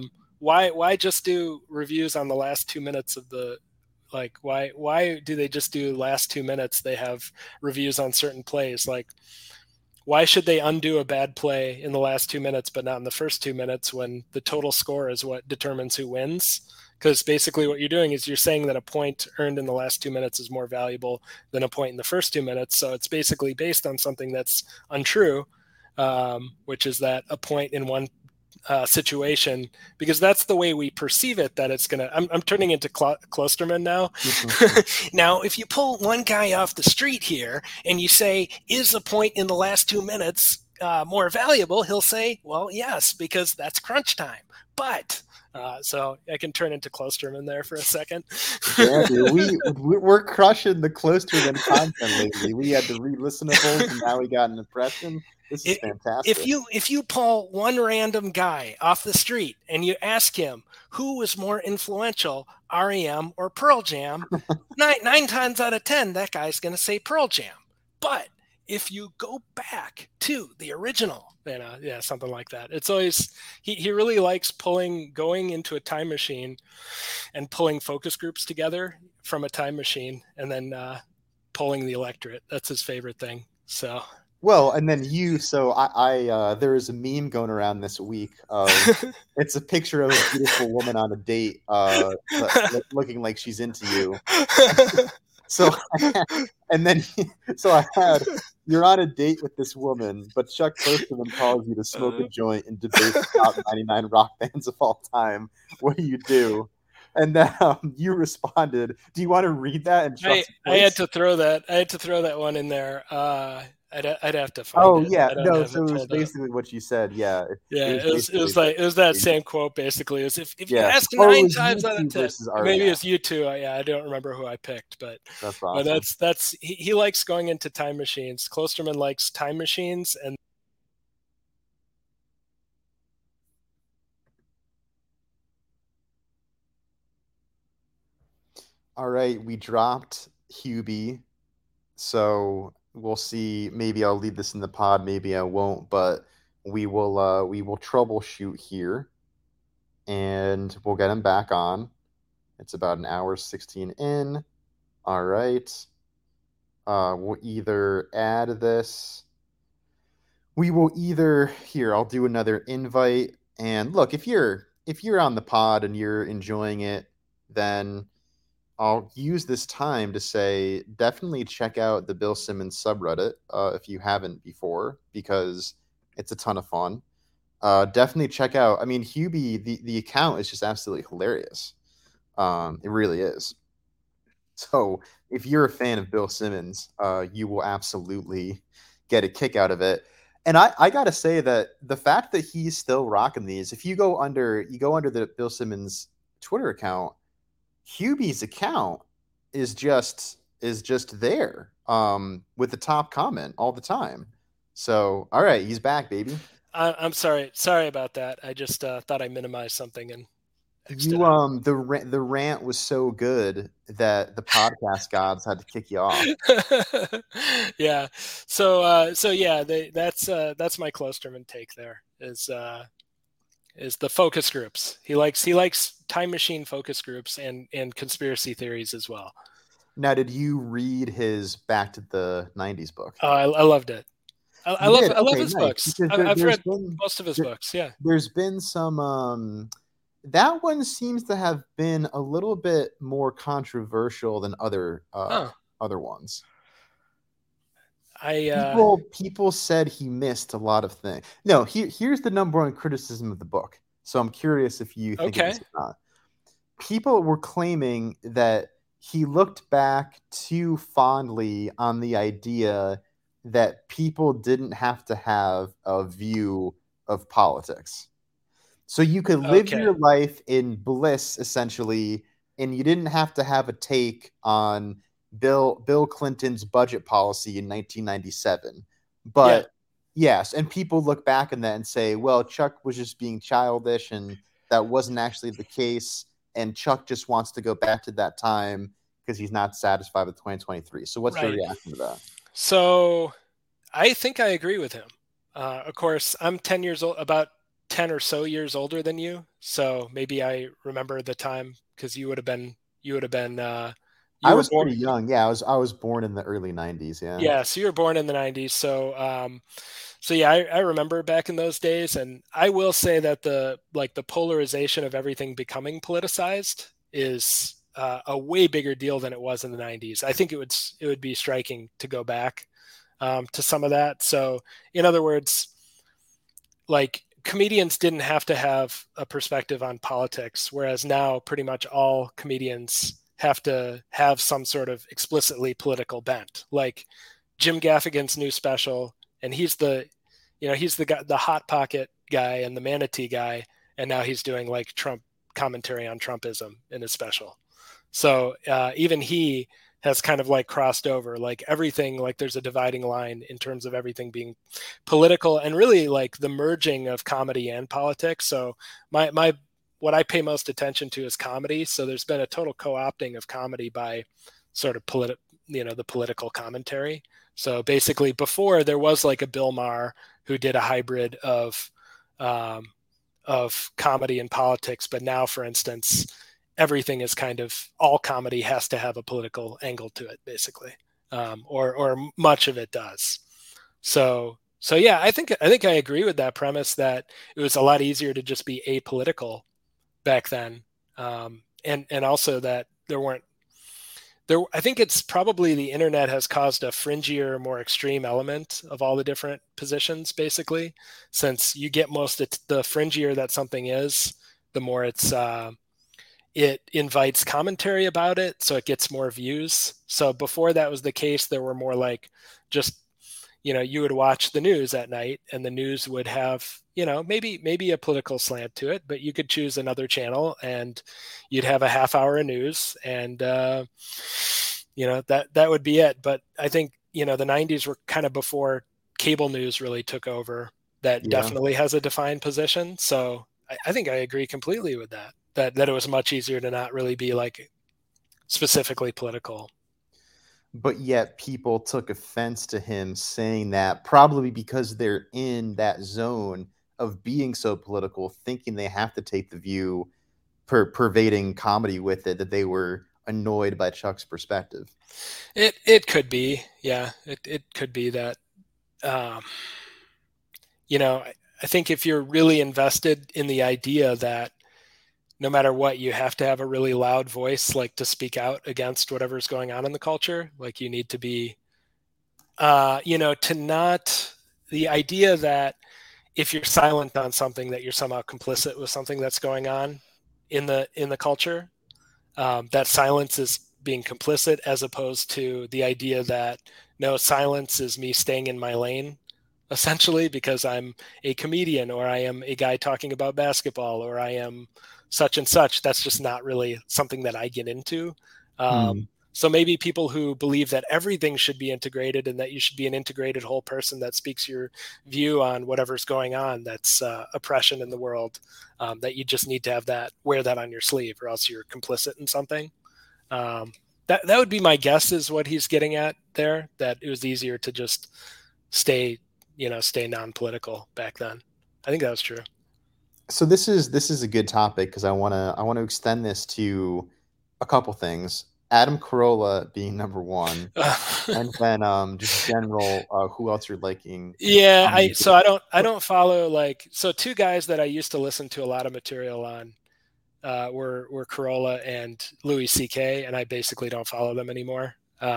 why just do reviews on the last 2 minutes of the, like, why do they just do last 2 minutes? They have reviews on certain plays. Like, why should they undo a bad play in the last 2 minutes, but not in the first 2 minutes, when the total score is what determines who wins? Because basically what you're doing is you're saying that a point earned in the last 2 minutes is more valuable than a point in the first 2 minutes. So it's basically based on something that's untrue, which is that a point in one situation, because that's the way we perceive it, that it's gonna. I'm turning into Klosterman now. Mm-hmm. Now, if you pull one guy off the street here and you say, "Is a point in the last 2 minutes more valuable?" He'll say, "Well, yes, because that's crunch time." but so I can turn into Klosterman there for a second. Yeah, dude, we're crushing the Klosterman content lately. We had the re-listenables, and now we got an impression. This is fantastic. If you pull one random guy off the street and you ask him who was more influential, REM or Pearl Jam, nine times out of 10, that guy's going to say Pearl Jam. But if you go back to the original, something like that. It's always he really likes going into a time machine and pulling focus groups together from a time machine, and then pulling the electorate. That's his favorite thing. So. Well, and then there is a meme going around this week. It's a picture of a beautiful woman on a date, looking like she's into you. I had, you're on a date with this woman, but Chuck Klosterman calls you to smoke a joint and debate the top 99 rock bands of all time. What do you do? And then you responded, do you want to read that? And I had to throw that one in there. I'd have to find it. Oh yeah, no. So it was basically what you said. Yeah, it was that same quote basically. It was if you ask 9 times out of 10, maybe it's U2. I don't remember who I picked, but that's awesome. But that's he likes going into time machines. Klosterman likes time machines and. All right, we dropped Hubie, so we'll see. Maybe I'll leave this in the pod, maybe I won't, but we will troubleshoot here, and we'll get him back on. It's about an hour 16 in. All right. We'll either add this. Here, I'll do another invite. And look, if you're on the pod and you're enjoying it, then I'll use this time to say definitely check out the Bill Simmons subreddit if you haven't before, because it's a ton of fun. Definitely check out. I mean, Hubie, the account is just absolutely hilarious. It really is. So if you're a fan of Bill Simmons, you will absolutely get a kick out of it. And I gotta say that the fact that he's still rocking these, if you go under the Bill Simmons Twitter account, Hubie's account is just there with the top comment all the time. So all right, he's back, baby. I'm sorry about that. I just thought I minimized something and the rant was so good that the podcast gods had to kick you off. Yeah. So yeah, that's my Klosterman take. There is the focus groups. He likes time machine focus groups and conspiracy theories as well. Now, did you read his Back to the 90s book? Oh, I loved it. I love his books. I've read most of his books. Yeah. There's been some. That one seems to have been a little bit more controversial than other ones. People said he missed a lot of things. No, here's the number one criticism of the book. So I'm curious if you think of this or not. People were claiming that he looked back too fondly on the idea that people didn't have to have a view of politics. So you could live your life in bliss, essentially, and you didn't have to have a take on Bill Clinton's budget policy in 1997. But yes, and people look back on that and say, well, Chuck was just being childish, and that wasn't actually the case, and Chuck just wants to go back to that time because he's not satisfied with 2023. So what's your reaction to that? So I think I agree with him. Of course, I'm 10 years old, about 10 or so years older than you, so maybe I remember the time because you would have been I was pretty young. Yeah, I was born in the early 90s. Yeah, so you were born in the 90s. So I remember back in those days, and I will say that the polarization of everything becoming politicized is a way bigger deal than it was in the 90s. I think it would be striking to go back to some of that. So in other words, like, comedians didn't have to have a perspective on politics, whereas now pretty much all comedians have to have some sort of explicitly political bent. Like Jim Gaffigan's new special, and he's the guy, the Hot Pocket guy and the Manatee guy, and now he's doing like Trump commentary on Trumpism in his special. So even he has kind of like crossed over, like everything, like there's a dividing line in terms of everything being political and really like the merging of comedy and politics. So my what I pay most attention to is comedy. So there's been a total co-opting of comedy by sort of the political commentary. So basically before there was like a Bill Maher who did a hybrid of comedy and politics, but now, for instance, everything is kind of all comedy has to have a political angle to it, basically, or much of it does. So yeah, I think I agree with that premise that it was a lot easier to just be apolitical back then, and also that there weren't there. I think it's probably the internet has caused a fringier, more extreme element of all the different positions, basically, since you get most of the fringier that something is, the more it invites commentary about it, so it gets more views. So before that was the case, there were more like just, you would watch the news at night and the news would have, maybe a political slant to it, but you could choose another channel and you'd have a half hour of news and, that would be it. But I think, the 90s were kind of before cable news really took over. That definitely has a defined position. So I think I agree completely with that. That it was much easier to not really be like specifically political. But yet people took offense to him saying that, probably because they're in that zone of being so political, thinking they have to take the view pervading comedy with it, that they were annoyed by Chuck's perspective. It could be, yeah. It could be that. I think if you're really invested in the idea that no matter what, you have to have a really loud voice, like to speak out against whatever's going on in the culture. Like you need to be, to not, the idea that if you're silent on something, that you're somehow complicit with something that's going on in the culture. That silence is being complicit, as opposed to the idea that no, silence is me staying in my lane, essentially, because I'm a comedian or I am a guy talking about basketball or I am such and such. That's just not really something that I get into. So maybe people who believe that everything should be integrated and that you should be an integrated whole person that speaks your view on whatever's going on, that's oppression in the world, that you just need to have that, wear that on your sleeve, or else you're complicit in something. That would be my guess, is what he's getting at there, that it was easier to just stay non-political back then. I think that was true. So this is a good topic, because I want to extend this to a couple things. Adam Carolla being number one, and then just general, who else you're liking? Yeah, I don't follow two guys that I used to listen to a lot of material on were Carolla and Louis C.K., and I basically don't follow them anymore.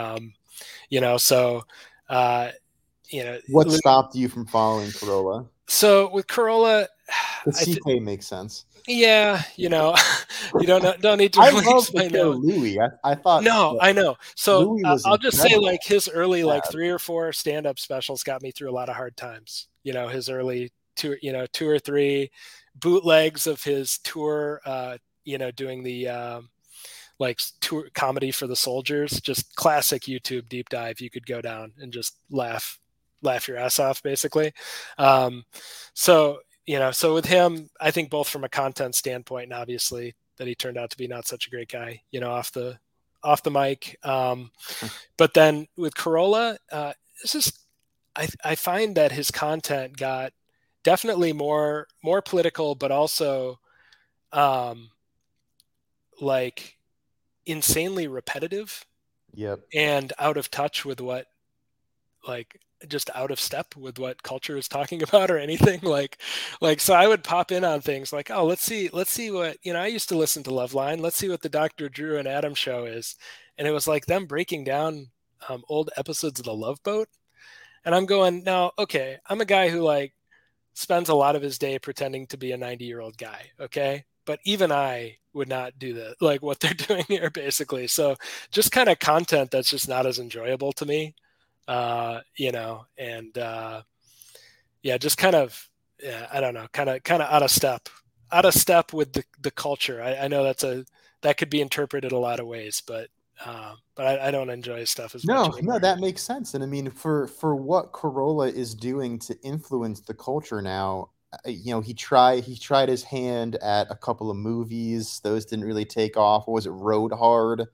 What stopped you from following Carolla? So with Carolla, the CK makes sense. Yeah, you don't need to really explain that. Louis, I thought. No, I know. So I'll just say, like, his early 3 or 4 stand-up specials got me through a lot of hard times. His early 2 or 3 bootlegs of his tour, doing the tour comedy for the soldiers, just classic YouTube deep dive. You could go down and just laugh your ass off, basically. So with him, I think both from a content standpoint and obviously that he turned out to be not such a great guy, off the mic. But then with Carolla, it's just, I find that his content got definitely more political, but also insanely repetitive. Yep. And out of touch with what, just out of step with what culture is talking about or anything. So I would pop in on things like, oh, let's see what, I used to listen to Loveline. Let's see what the Dr. Drew and Adam show is. And it was like them breaking down old episodes of The Love Boat. And I'm going, no, okay, I'm a guy who spends a lot of his day pretending to be a 90-year-old guy. Okay. But even I would not do that, what they're doing here, basically. So just kind of content that's just not as enjoyable to me. Just kind of, I don't know, kind of out of step out of step with the culture. I know that could be interpreted a lot of ways, but I don't enjoy his stuff as much No, anymore. that makes sense. And I mean, for what Corolla is doing to influence the culture now, he tried his hand at a couple of movies. Those didn't really take off. What was it, Road Hard?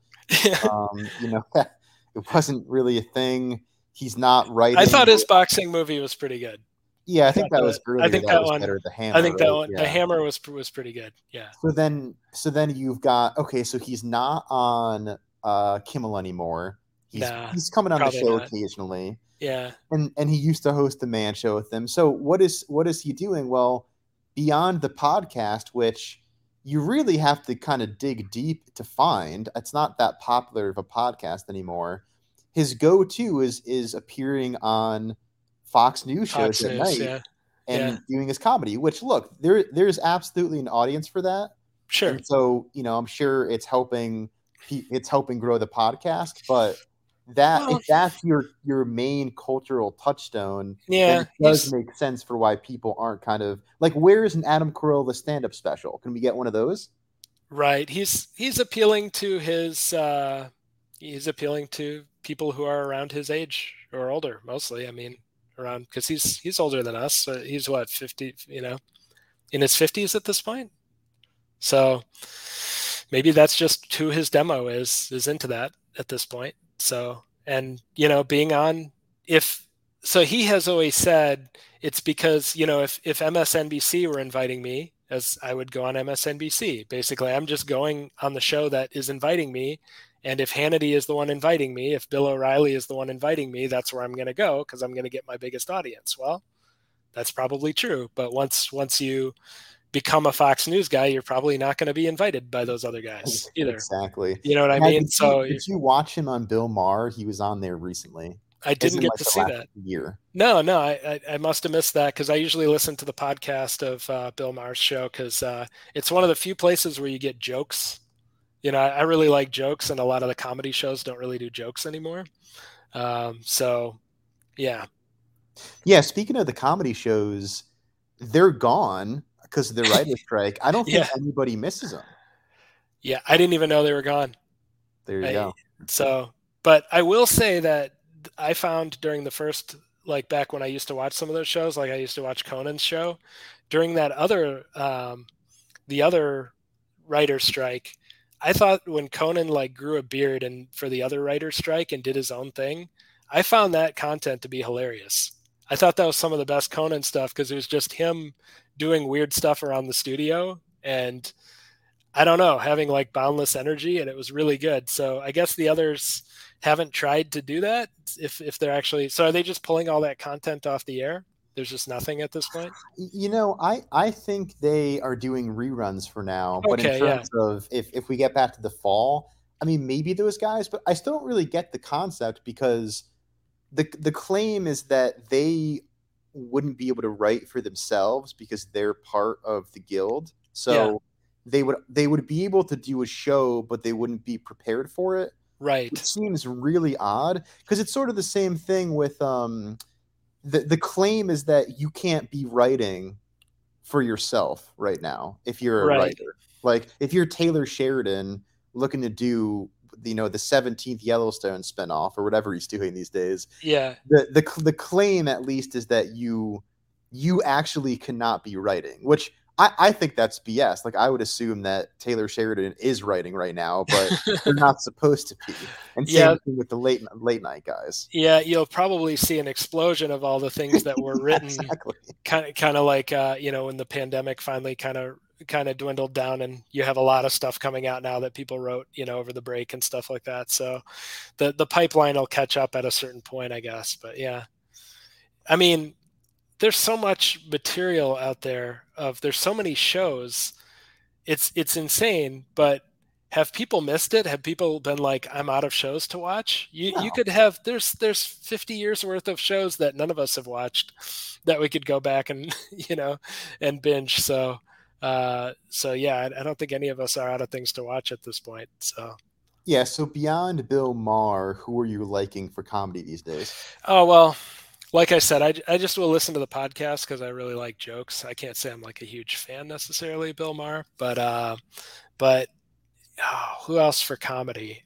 It wasn't really a thing. He's not I writing. thought his boxing movie was pretty good. Yeah, I I think thought that was I earlier. think That that was one. better. The I Hammer, think that right? one. The Yeah. Hammer was pretty good. Yeah. So then you've got, okay. So he's not on Kimmel anymore. He's Nah, he's coming on the probably show not. occasionally, Yeah. and he used to host the Man Show with them. So what is he doing? Well, beyond the podcast, which you really have to kind of dig deep to find. It's not that popular of a podcast anymore. His go-to is appearing on Fox News shows Fox at News. night Yeah. Yeah. and doing his comedy. Which, look, there's absolutely an audience for that, Sure. and so I'm sure it's helping grow the podcast. But that if Well, that's your main cultural touchstone, then yeah. it does make sense for why people aren't kind of like, where is an Adam Carolla stand-up special? Can we get one of those? Right. He's appealing to he's appealing to people who are around his age or older, mostly. I mean, around because he's older than us. He's what, 50, in his 50s at this point. So maybe that's just who his demo is into that at this point. So, and being on, if so, he has always said it's because if MSNBC were inviting me, as I would go on MSNBC. Basically, I'm just going on the show that is inviting me. And if Hannity is the one inviting me, if Bill O'Reilly is the one inviting me, that's where I'm going to go because I'm going to get my biggest audience. Well, that's probably true. But once you become a Fox News guy, you're probably not going to be invited by those other guys either. Exactly. You know what I Now, mean? did you So did you watch him on Bill Maher? He was on there recently, I as didn't in get like to the see last that. year. No, I must have missed that because I usually listen to the podcast of Bill Maher's show because it's one of the few places where you get jokes. I really like jokes, and a lot of the comedy shows don't really do jokes anymore. So, yeah. Yeah, speaking of the comedy shows, they're gone because of the writer's strike. I don't think Yeah. anybody misses them. Yeah. I didn't even know they were gone. There you I, go. so, but I will say that I found during the first, like back when I used to watch some of those shows, like I used to watch Conan's show, during that the other writer strike, I thought when Conan like grew a beard and for the other writer strike and did his own thing, I found that content to be hilarious. I thought that was some of the best Conan stuff because it was just him doing weird stuff around the studio and I don't know, having like boundless energy, and it was really good. So I guess the others haven't tried to do that. If they're actually, so are they just pulling all that content off the air? There's just nothing at this point. I think they are doing reruns for now, but in Okay, yeah, terms of if we get back to the fall, I mean, maybe those guys, but I still don't really get the concept because the claim is that they wouldn't be able to write for themselves because they're part of the guild. yeah, So they would be able to do a show, but they wouldn't be prepared for it, which right, seems really odd because it's sort of the same thing with the claim is that you can't be writing for yourself right now if you're a right, writer. Like if you're Taylor Sheridan looking to do the 17th Yellowstone spinoff or whatever he's doing these days, yeah, the claim at least is that you actually cannot be writing, which I think that's BS. Like I would assume that Taylor Sheridan is writing right now, but they're not supposed to be. And yeah, same thing with the late night guys. yeah. You'll probably see an explosion of all the things that were written, Exactly. kind of like when the pandemic finally kind of dwindled down, and you have a lot of stuff coming out now that people wrote, over the break and stuff like that. So the pipeline will catch up at a certain point, I guess. But yeah, I mean, there's so much material out there there's so many shows. It's insane, but have people missed it? Have people been like, I'm out of shows to watch? You No. could have there's 50 years worth of shows that none of us have watched that we could go back and and binge. So yeah, I don't think any of us are out of things to watch at this point. So Yeah, so beyond Bill Maher, who are you liking for comedy these days? oh well, like I said, I just will listen to the podcast because I really like jokes. I can't say I'm like a huge fan necessarily of Bill Maher, but oh, who else for comedy?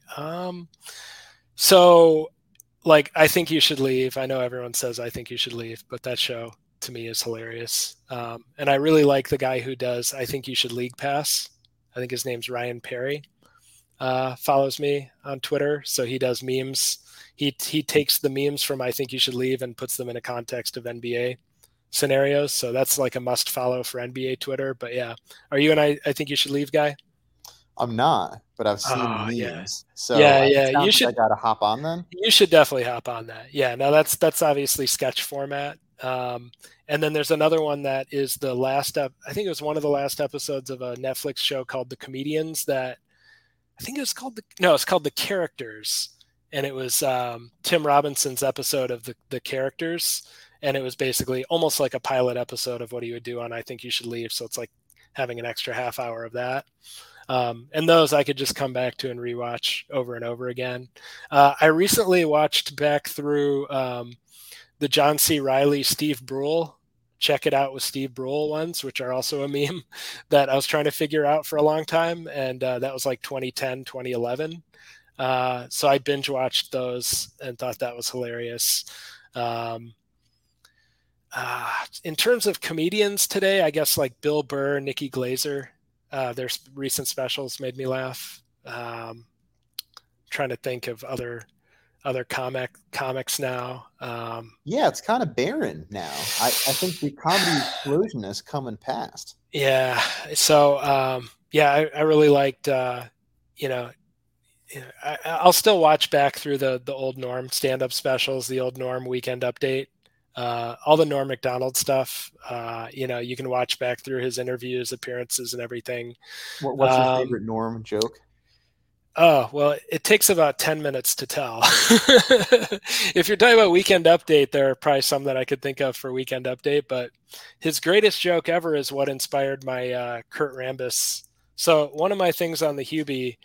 So like I think you should leave. I know everyone says I think you should leave, but that show to me is hilarious. And I really like the guy who does I think you should league pass. I think his name's Ryan Perry. Follows me on Twitter, so he does memes. He takes the memes from I think you should leave and puts them in a context of NBA scenarios. So that's like a must follow for NBA Twitter. But yeah, are you an I think you should leave guy? I'm not, but I've seen Oh yeah, memes. So yeah. it sounds like I got to hop on then. You should definitely hop on that. Yeah, no, that's obviously sketch format. And then there's another one that is the last up. I think it was one of the last episodes of a Netflix show called The Comedians. That I think it was called it's called The Characters, and it was Tim Robinson's episode of the Characters, and it was basically almost like a pilot episode of what he would do on I Think You Should Leave. So it's like having an extra half hour of that. And those I could just come back to and rewatch over and over again. I recently watched back through the John C. Reilly, Steve Brule, Check It Out with Steve Brule ones, which are also a meme that I was trying to figure out for a long time. And that was like 2010, 2011. So I binge watched those and thought that was hilarious. In terms of comedians today, I guess like Bill Burr, Nikki Glazer, their recent specials made me laugh. Trying to think of other comics now. Yeah, it's kind of barren now. I think the comedy explosion has come and passed. Yeah. So I really liked I'll still watch back through the old Norm stand-up specials, the old Norm Weekend Update. All the Norm Macdonald stuff, you can watch back through his interviews, appearances, and everything. What's your favorite Norm joke? Oh, well, it takes about 10 minutes to tell. If you're talking about Weekend Update, there are probably some that I could think of for Weekend Update, but his greatest joke ever is what inspired my Kurt Rambis. So one of my things on the Hubie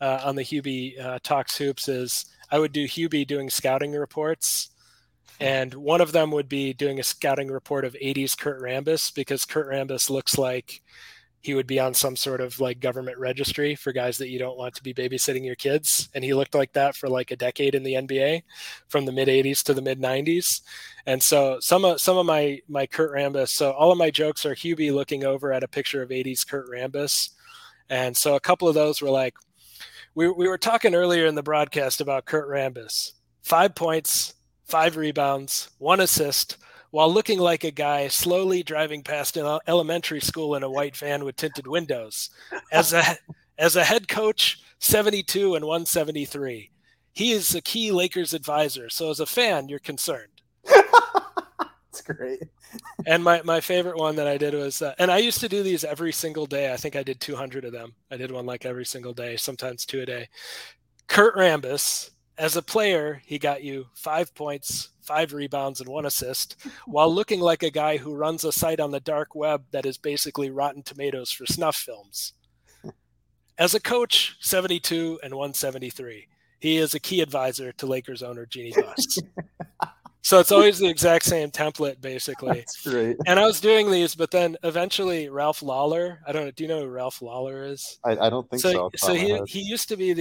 Talks Hoops is I would do Hubie doing scouting reports. And one of them would be doing a scouting report of 80s Kurt Rambis, because Kurt Rambis looks like he would be on some sort of like government registry for guys that you don't want to be babysitting your kids. And he looked like that for like a decade in the NBA, from the mid 80s to the mid 90s. And so some of my Kurt Rambis, so all of my jokes are Hubie looking over at a picture of 80s Kurt Rambis. And so a couple of those were like, we were talking earlier in the broadcast about Kurt Rambis, 5 points, 5 rebounds, 1 assist, while looking like a guy slowly driving past an elementary school in a white van with tinted windows. As a head coach, 72 and 173. He is a key Lakers advisor. So as a fan, you're concerned. That's great. And my favorite one that I did was, and I used to do these every single day. I think I did 200 of them. I did one like every single day, sometimes 2 a day. Kurt Rambis, as a player, he got you 5 points, 5 rebounds, and 1 assist, while looking like a guy who runs a site on the dark web that is basically Rotten Tomatoes for snuff films. As a coach, 72 and 173. He is a key advisor to Lakers owner Jeannie Buss. So it's always the exact same template, basically. That's great. And I was doing these, but then eventually Ralph Lawler, I don't know, do you know who Ralph Lawler is? I don't think so. So he used to be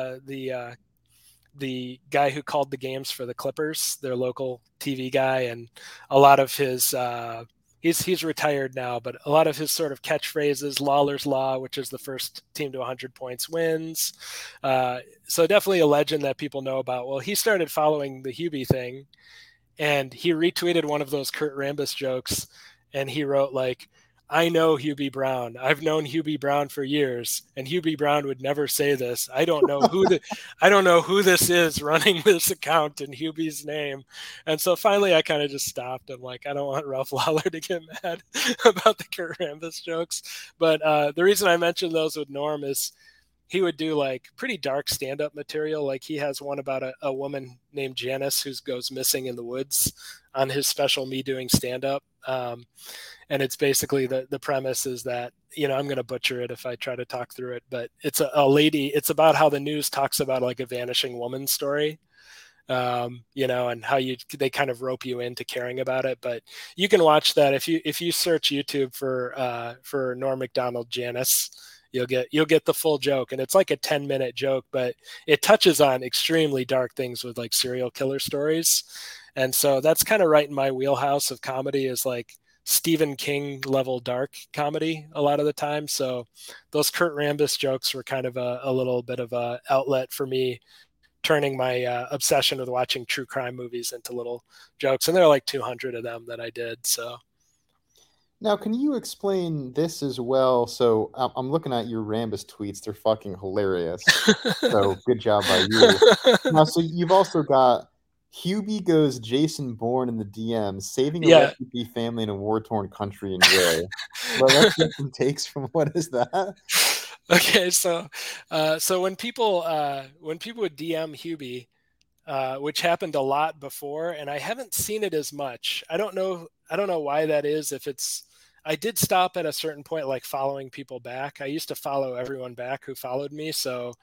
the guy who called the games for the Clippers, their local TV guy, and a lot of his he's retired now, but a lot of his sort of catchphrases, Lawler's Law, which is the first team to 100 points wins. So definitely a legend that people know about. Well, he started following the Hubie thing, and he retweeted one of those Kurt Rambis jokes, and he wrote like, I know Hubie Brown. I've known Hubie Brown for years, and Hubie Brown would never say this. I don't know who this is running this account in Hubie's name. And so finally I kind of just stopped. I'm like, I don't want Ralph Lawler to get mad about the Kurt Rambis jokes. But the reason I mentioned those with Norm is he would do like pretty dark stand-up material. Like he has one about a woman named Janice who goes missing in the woods on his special Me Doing Stand-Up. And it's basically the premise is that, I'm going to butcher it if I try to talk through it, but it's a lady. It's about how the news talks about like a vanishing woman story. and how they kind of rope you into caring about it. But you can watch that if you search YouTube for Norm Macdonald Janice. You'll get the full joke, and it's like a 10-minute joke, but it touches on extremely dark things with like serial killer stories. And so that's kind of right in my wheelhouse of comedy, is like Stephen King level dark comedy a lot of the time. So those Kurt Rambis jokes were kind of a little bit of a outlet for me, turning my obsession with watching true crime movies into little jokes. And there are like 200 of them that I did. So Now, can you explain this as well? So I'm looking at your Rambus tweets; they're fucking hilarious. So good job by you. Now, so you've also got Hubie goes Jason Bourne in the DM, saving a yeah. refugee family in a war-torn country in jail. Well, let's get some takes from what is that? Okay, so when people would DM Hubie, which happened a lot before, and I haven't seen it as much. I don't know why that is. If it's I did stop at a certain point, like following people back. I used to follow everyone back who followed me. So,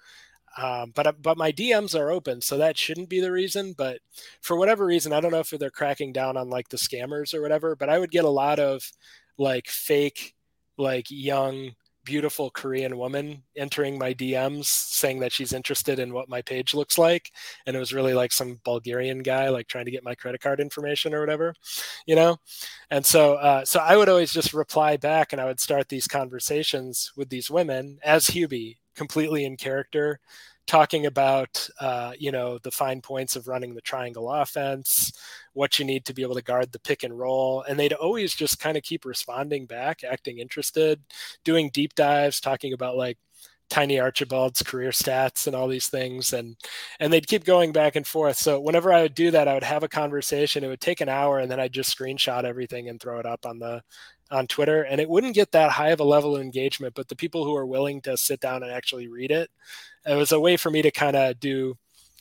but my DMs are open, so that shouldn't be the reason. But for whatever reason, I don't know if they're cracking down on like the scammers or whatever. But I would get a lot of like fake, like young, beautiful Korean woman entering my DMs saying that she's interested in what my page looks like, and it was really like some Bulgarian guy like trying to get my credit card information or whatever, you know. And so I would always just reply back, and I would start these conversations with these women as Hubie, completely in character, talking about the fine points of running the triangle offense, what you need to be able to guard the pick and roll. And they'd always just kind of keep responding back, acting interested, doing deep dives, talking about like Tiny Archibald's career stats and all these things, and they'd keep going back and forth. So whenever I would do that, I would have a conversation. It would take an hour, and then I'd just screenshot everything and throw it up on Twitter. And it wouldn't get that high of a level of engagement, but the people who are willing to sit down and actually read it was a way for me to kind of do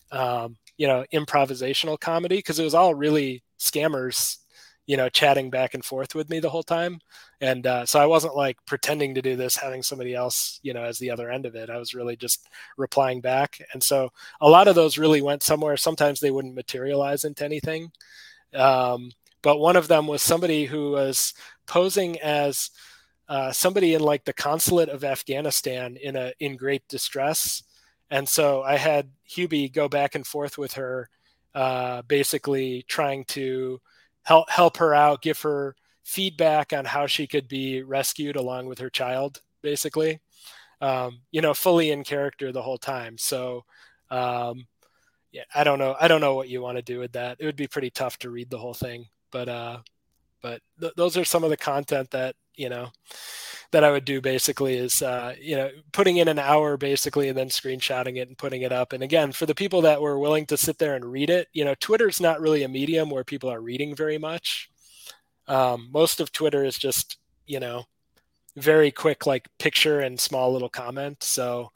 improvisational comedy, because it was all really scammers chatting back and forth with me the whole time. And so I wasn't like pretending to do this, having somebody else, as the other end of it. I was really just replying back. And so a lot of those really went somewhere. Sometimes they wouldn't materialize into anything. But one of them was somebody who was posing as somebody in like the consulate of Afghanistan in great distress. And so I had Hubie go back and forth with her, basically trying to help her out, give her feedback on how she could be rescued along with her child, basically, fully in character the whole time. So, yeah, I don't know. I don't know what you want to do with that. It would be pretty tough to read the whole thing, but those are some of the content that I would do, basically, is putting in an hour basically and then screenshotting it and putting it up. And again, for the people that were willing to sit there and read it, Twitter's not really a medium where people are reading very much. Most of Twitter is just very quick, like picture and small little comment. So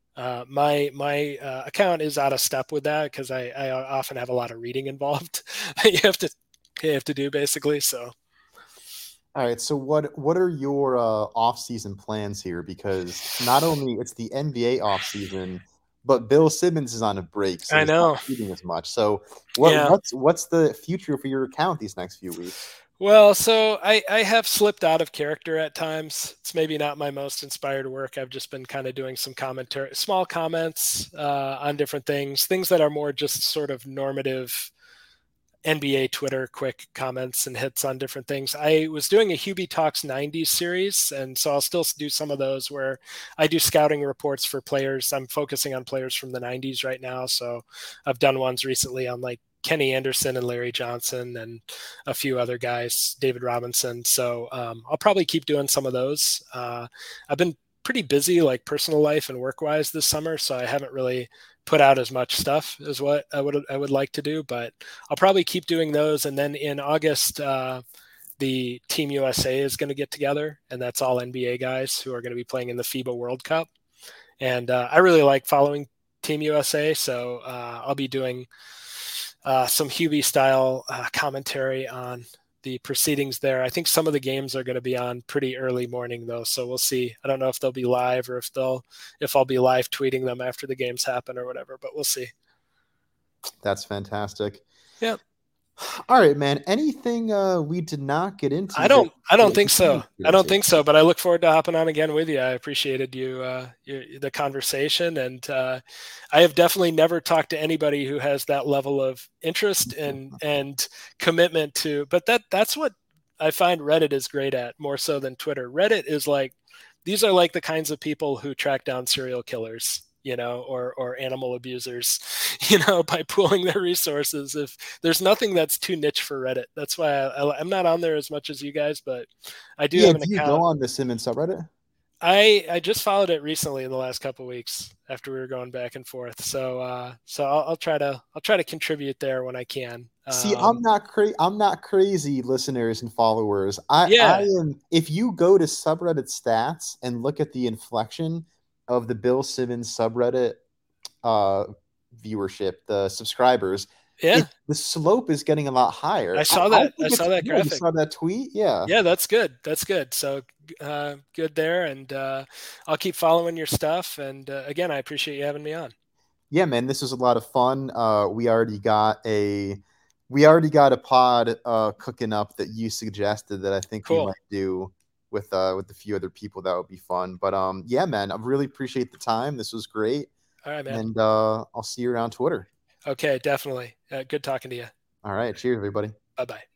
my account is out of step with that, because I often have a lot of reading involved that you have to do, basically. So All right, so what are your off-season plans here? Because not only it's the NBA off-season, but Bill Simmons is on a break, so I he's not know. tweeting as much. So Yeah. what's the future for your account these next few weeks? Well, so I have slipped out of character at times. It's maybe not my most inspired work. I've just been kind of doing some commentary, small comments on different things that are more just sort of normative NBA Twitter quick comments and hits on different things. I was doing a Hubie Talks 90s series, and so I'll still do some of those where I do scouting reports for players. I'm focusing on players from the 90s right now, so I've done ones recently on like Kenny Anderson and Larry Johnson and a few other guys, David Robinson. So I'll probably keep doing some of those. I've been pretty busy, like personal life and work wise, this summer, so I haven't really put out as much stuff as what I would like to do, but I'll probably keep doing those. And then in August, the Team USA is going to get together, and that's all NBA guys who are going to be playing in the FIBA World Cup. And I really like following Team USA, so I'll be doing some Hubie style commentary on the proceedings there. I think some of the games are going to be on pretty early morning though, so we'll see. I don't know if they'll be live or if I'll be live tweeting them after the games happen or whatever, but we'll see. That's fantastic. Yep. All right, man. Anything we did not get into I that don't. I don't that think you so. want to get I don't into? think so. But I look forward to hopping on again with you. I appreciated the conversation, and I have definitely never talked to anybody who has that level of interest and commitment to. But that's what I find Reddit is great at, more so than Twitter. Reddit is like these are like the kinds of people who track down serial killers, or animal abusers, by pooling their resources. If there's nothing that's too niche for Reddit, that's why I'm not on there as much as you guys, but I do Yeah, have an do you go account. on the Simmons subreddit? I just followed it recently in the last couple of weeks after we were going back and forth. So I'll try to contribute there when I can. See, I'm not crazy, listeners and followers. I Yeah, am. If you go to subreddit stats and look at the inflection of the Bill Simmons subreddit uh, viewership, the subscribers, yeah. the slope is getting a lot higher. I I, saw I that. I think saw it's that yeah. You graphic. saw that tweet, yeah. Yeah, that's good. That's good. So good there, and I'll keep following your stuff. And again, I appreciate you having me on. Yeah, man, this was a lot of fun. We already got a pod cooking up that you suggested that I think we Cool. might do with a few other people. That would be fun. But yeah, man, I really appreciate the time. This was great, All right, man. and I'll see you around Twitter. Okay, definitely. Good talking to you. All right, cheers, everybody. Bye bye.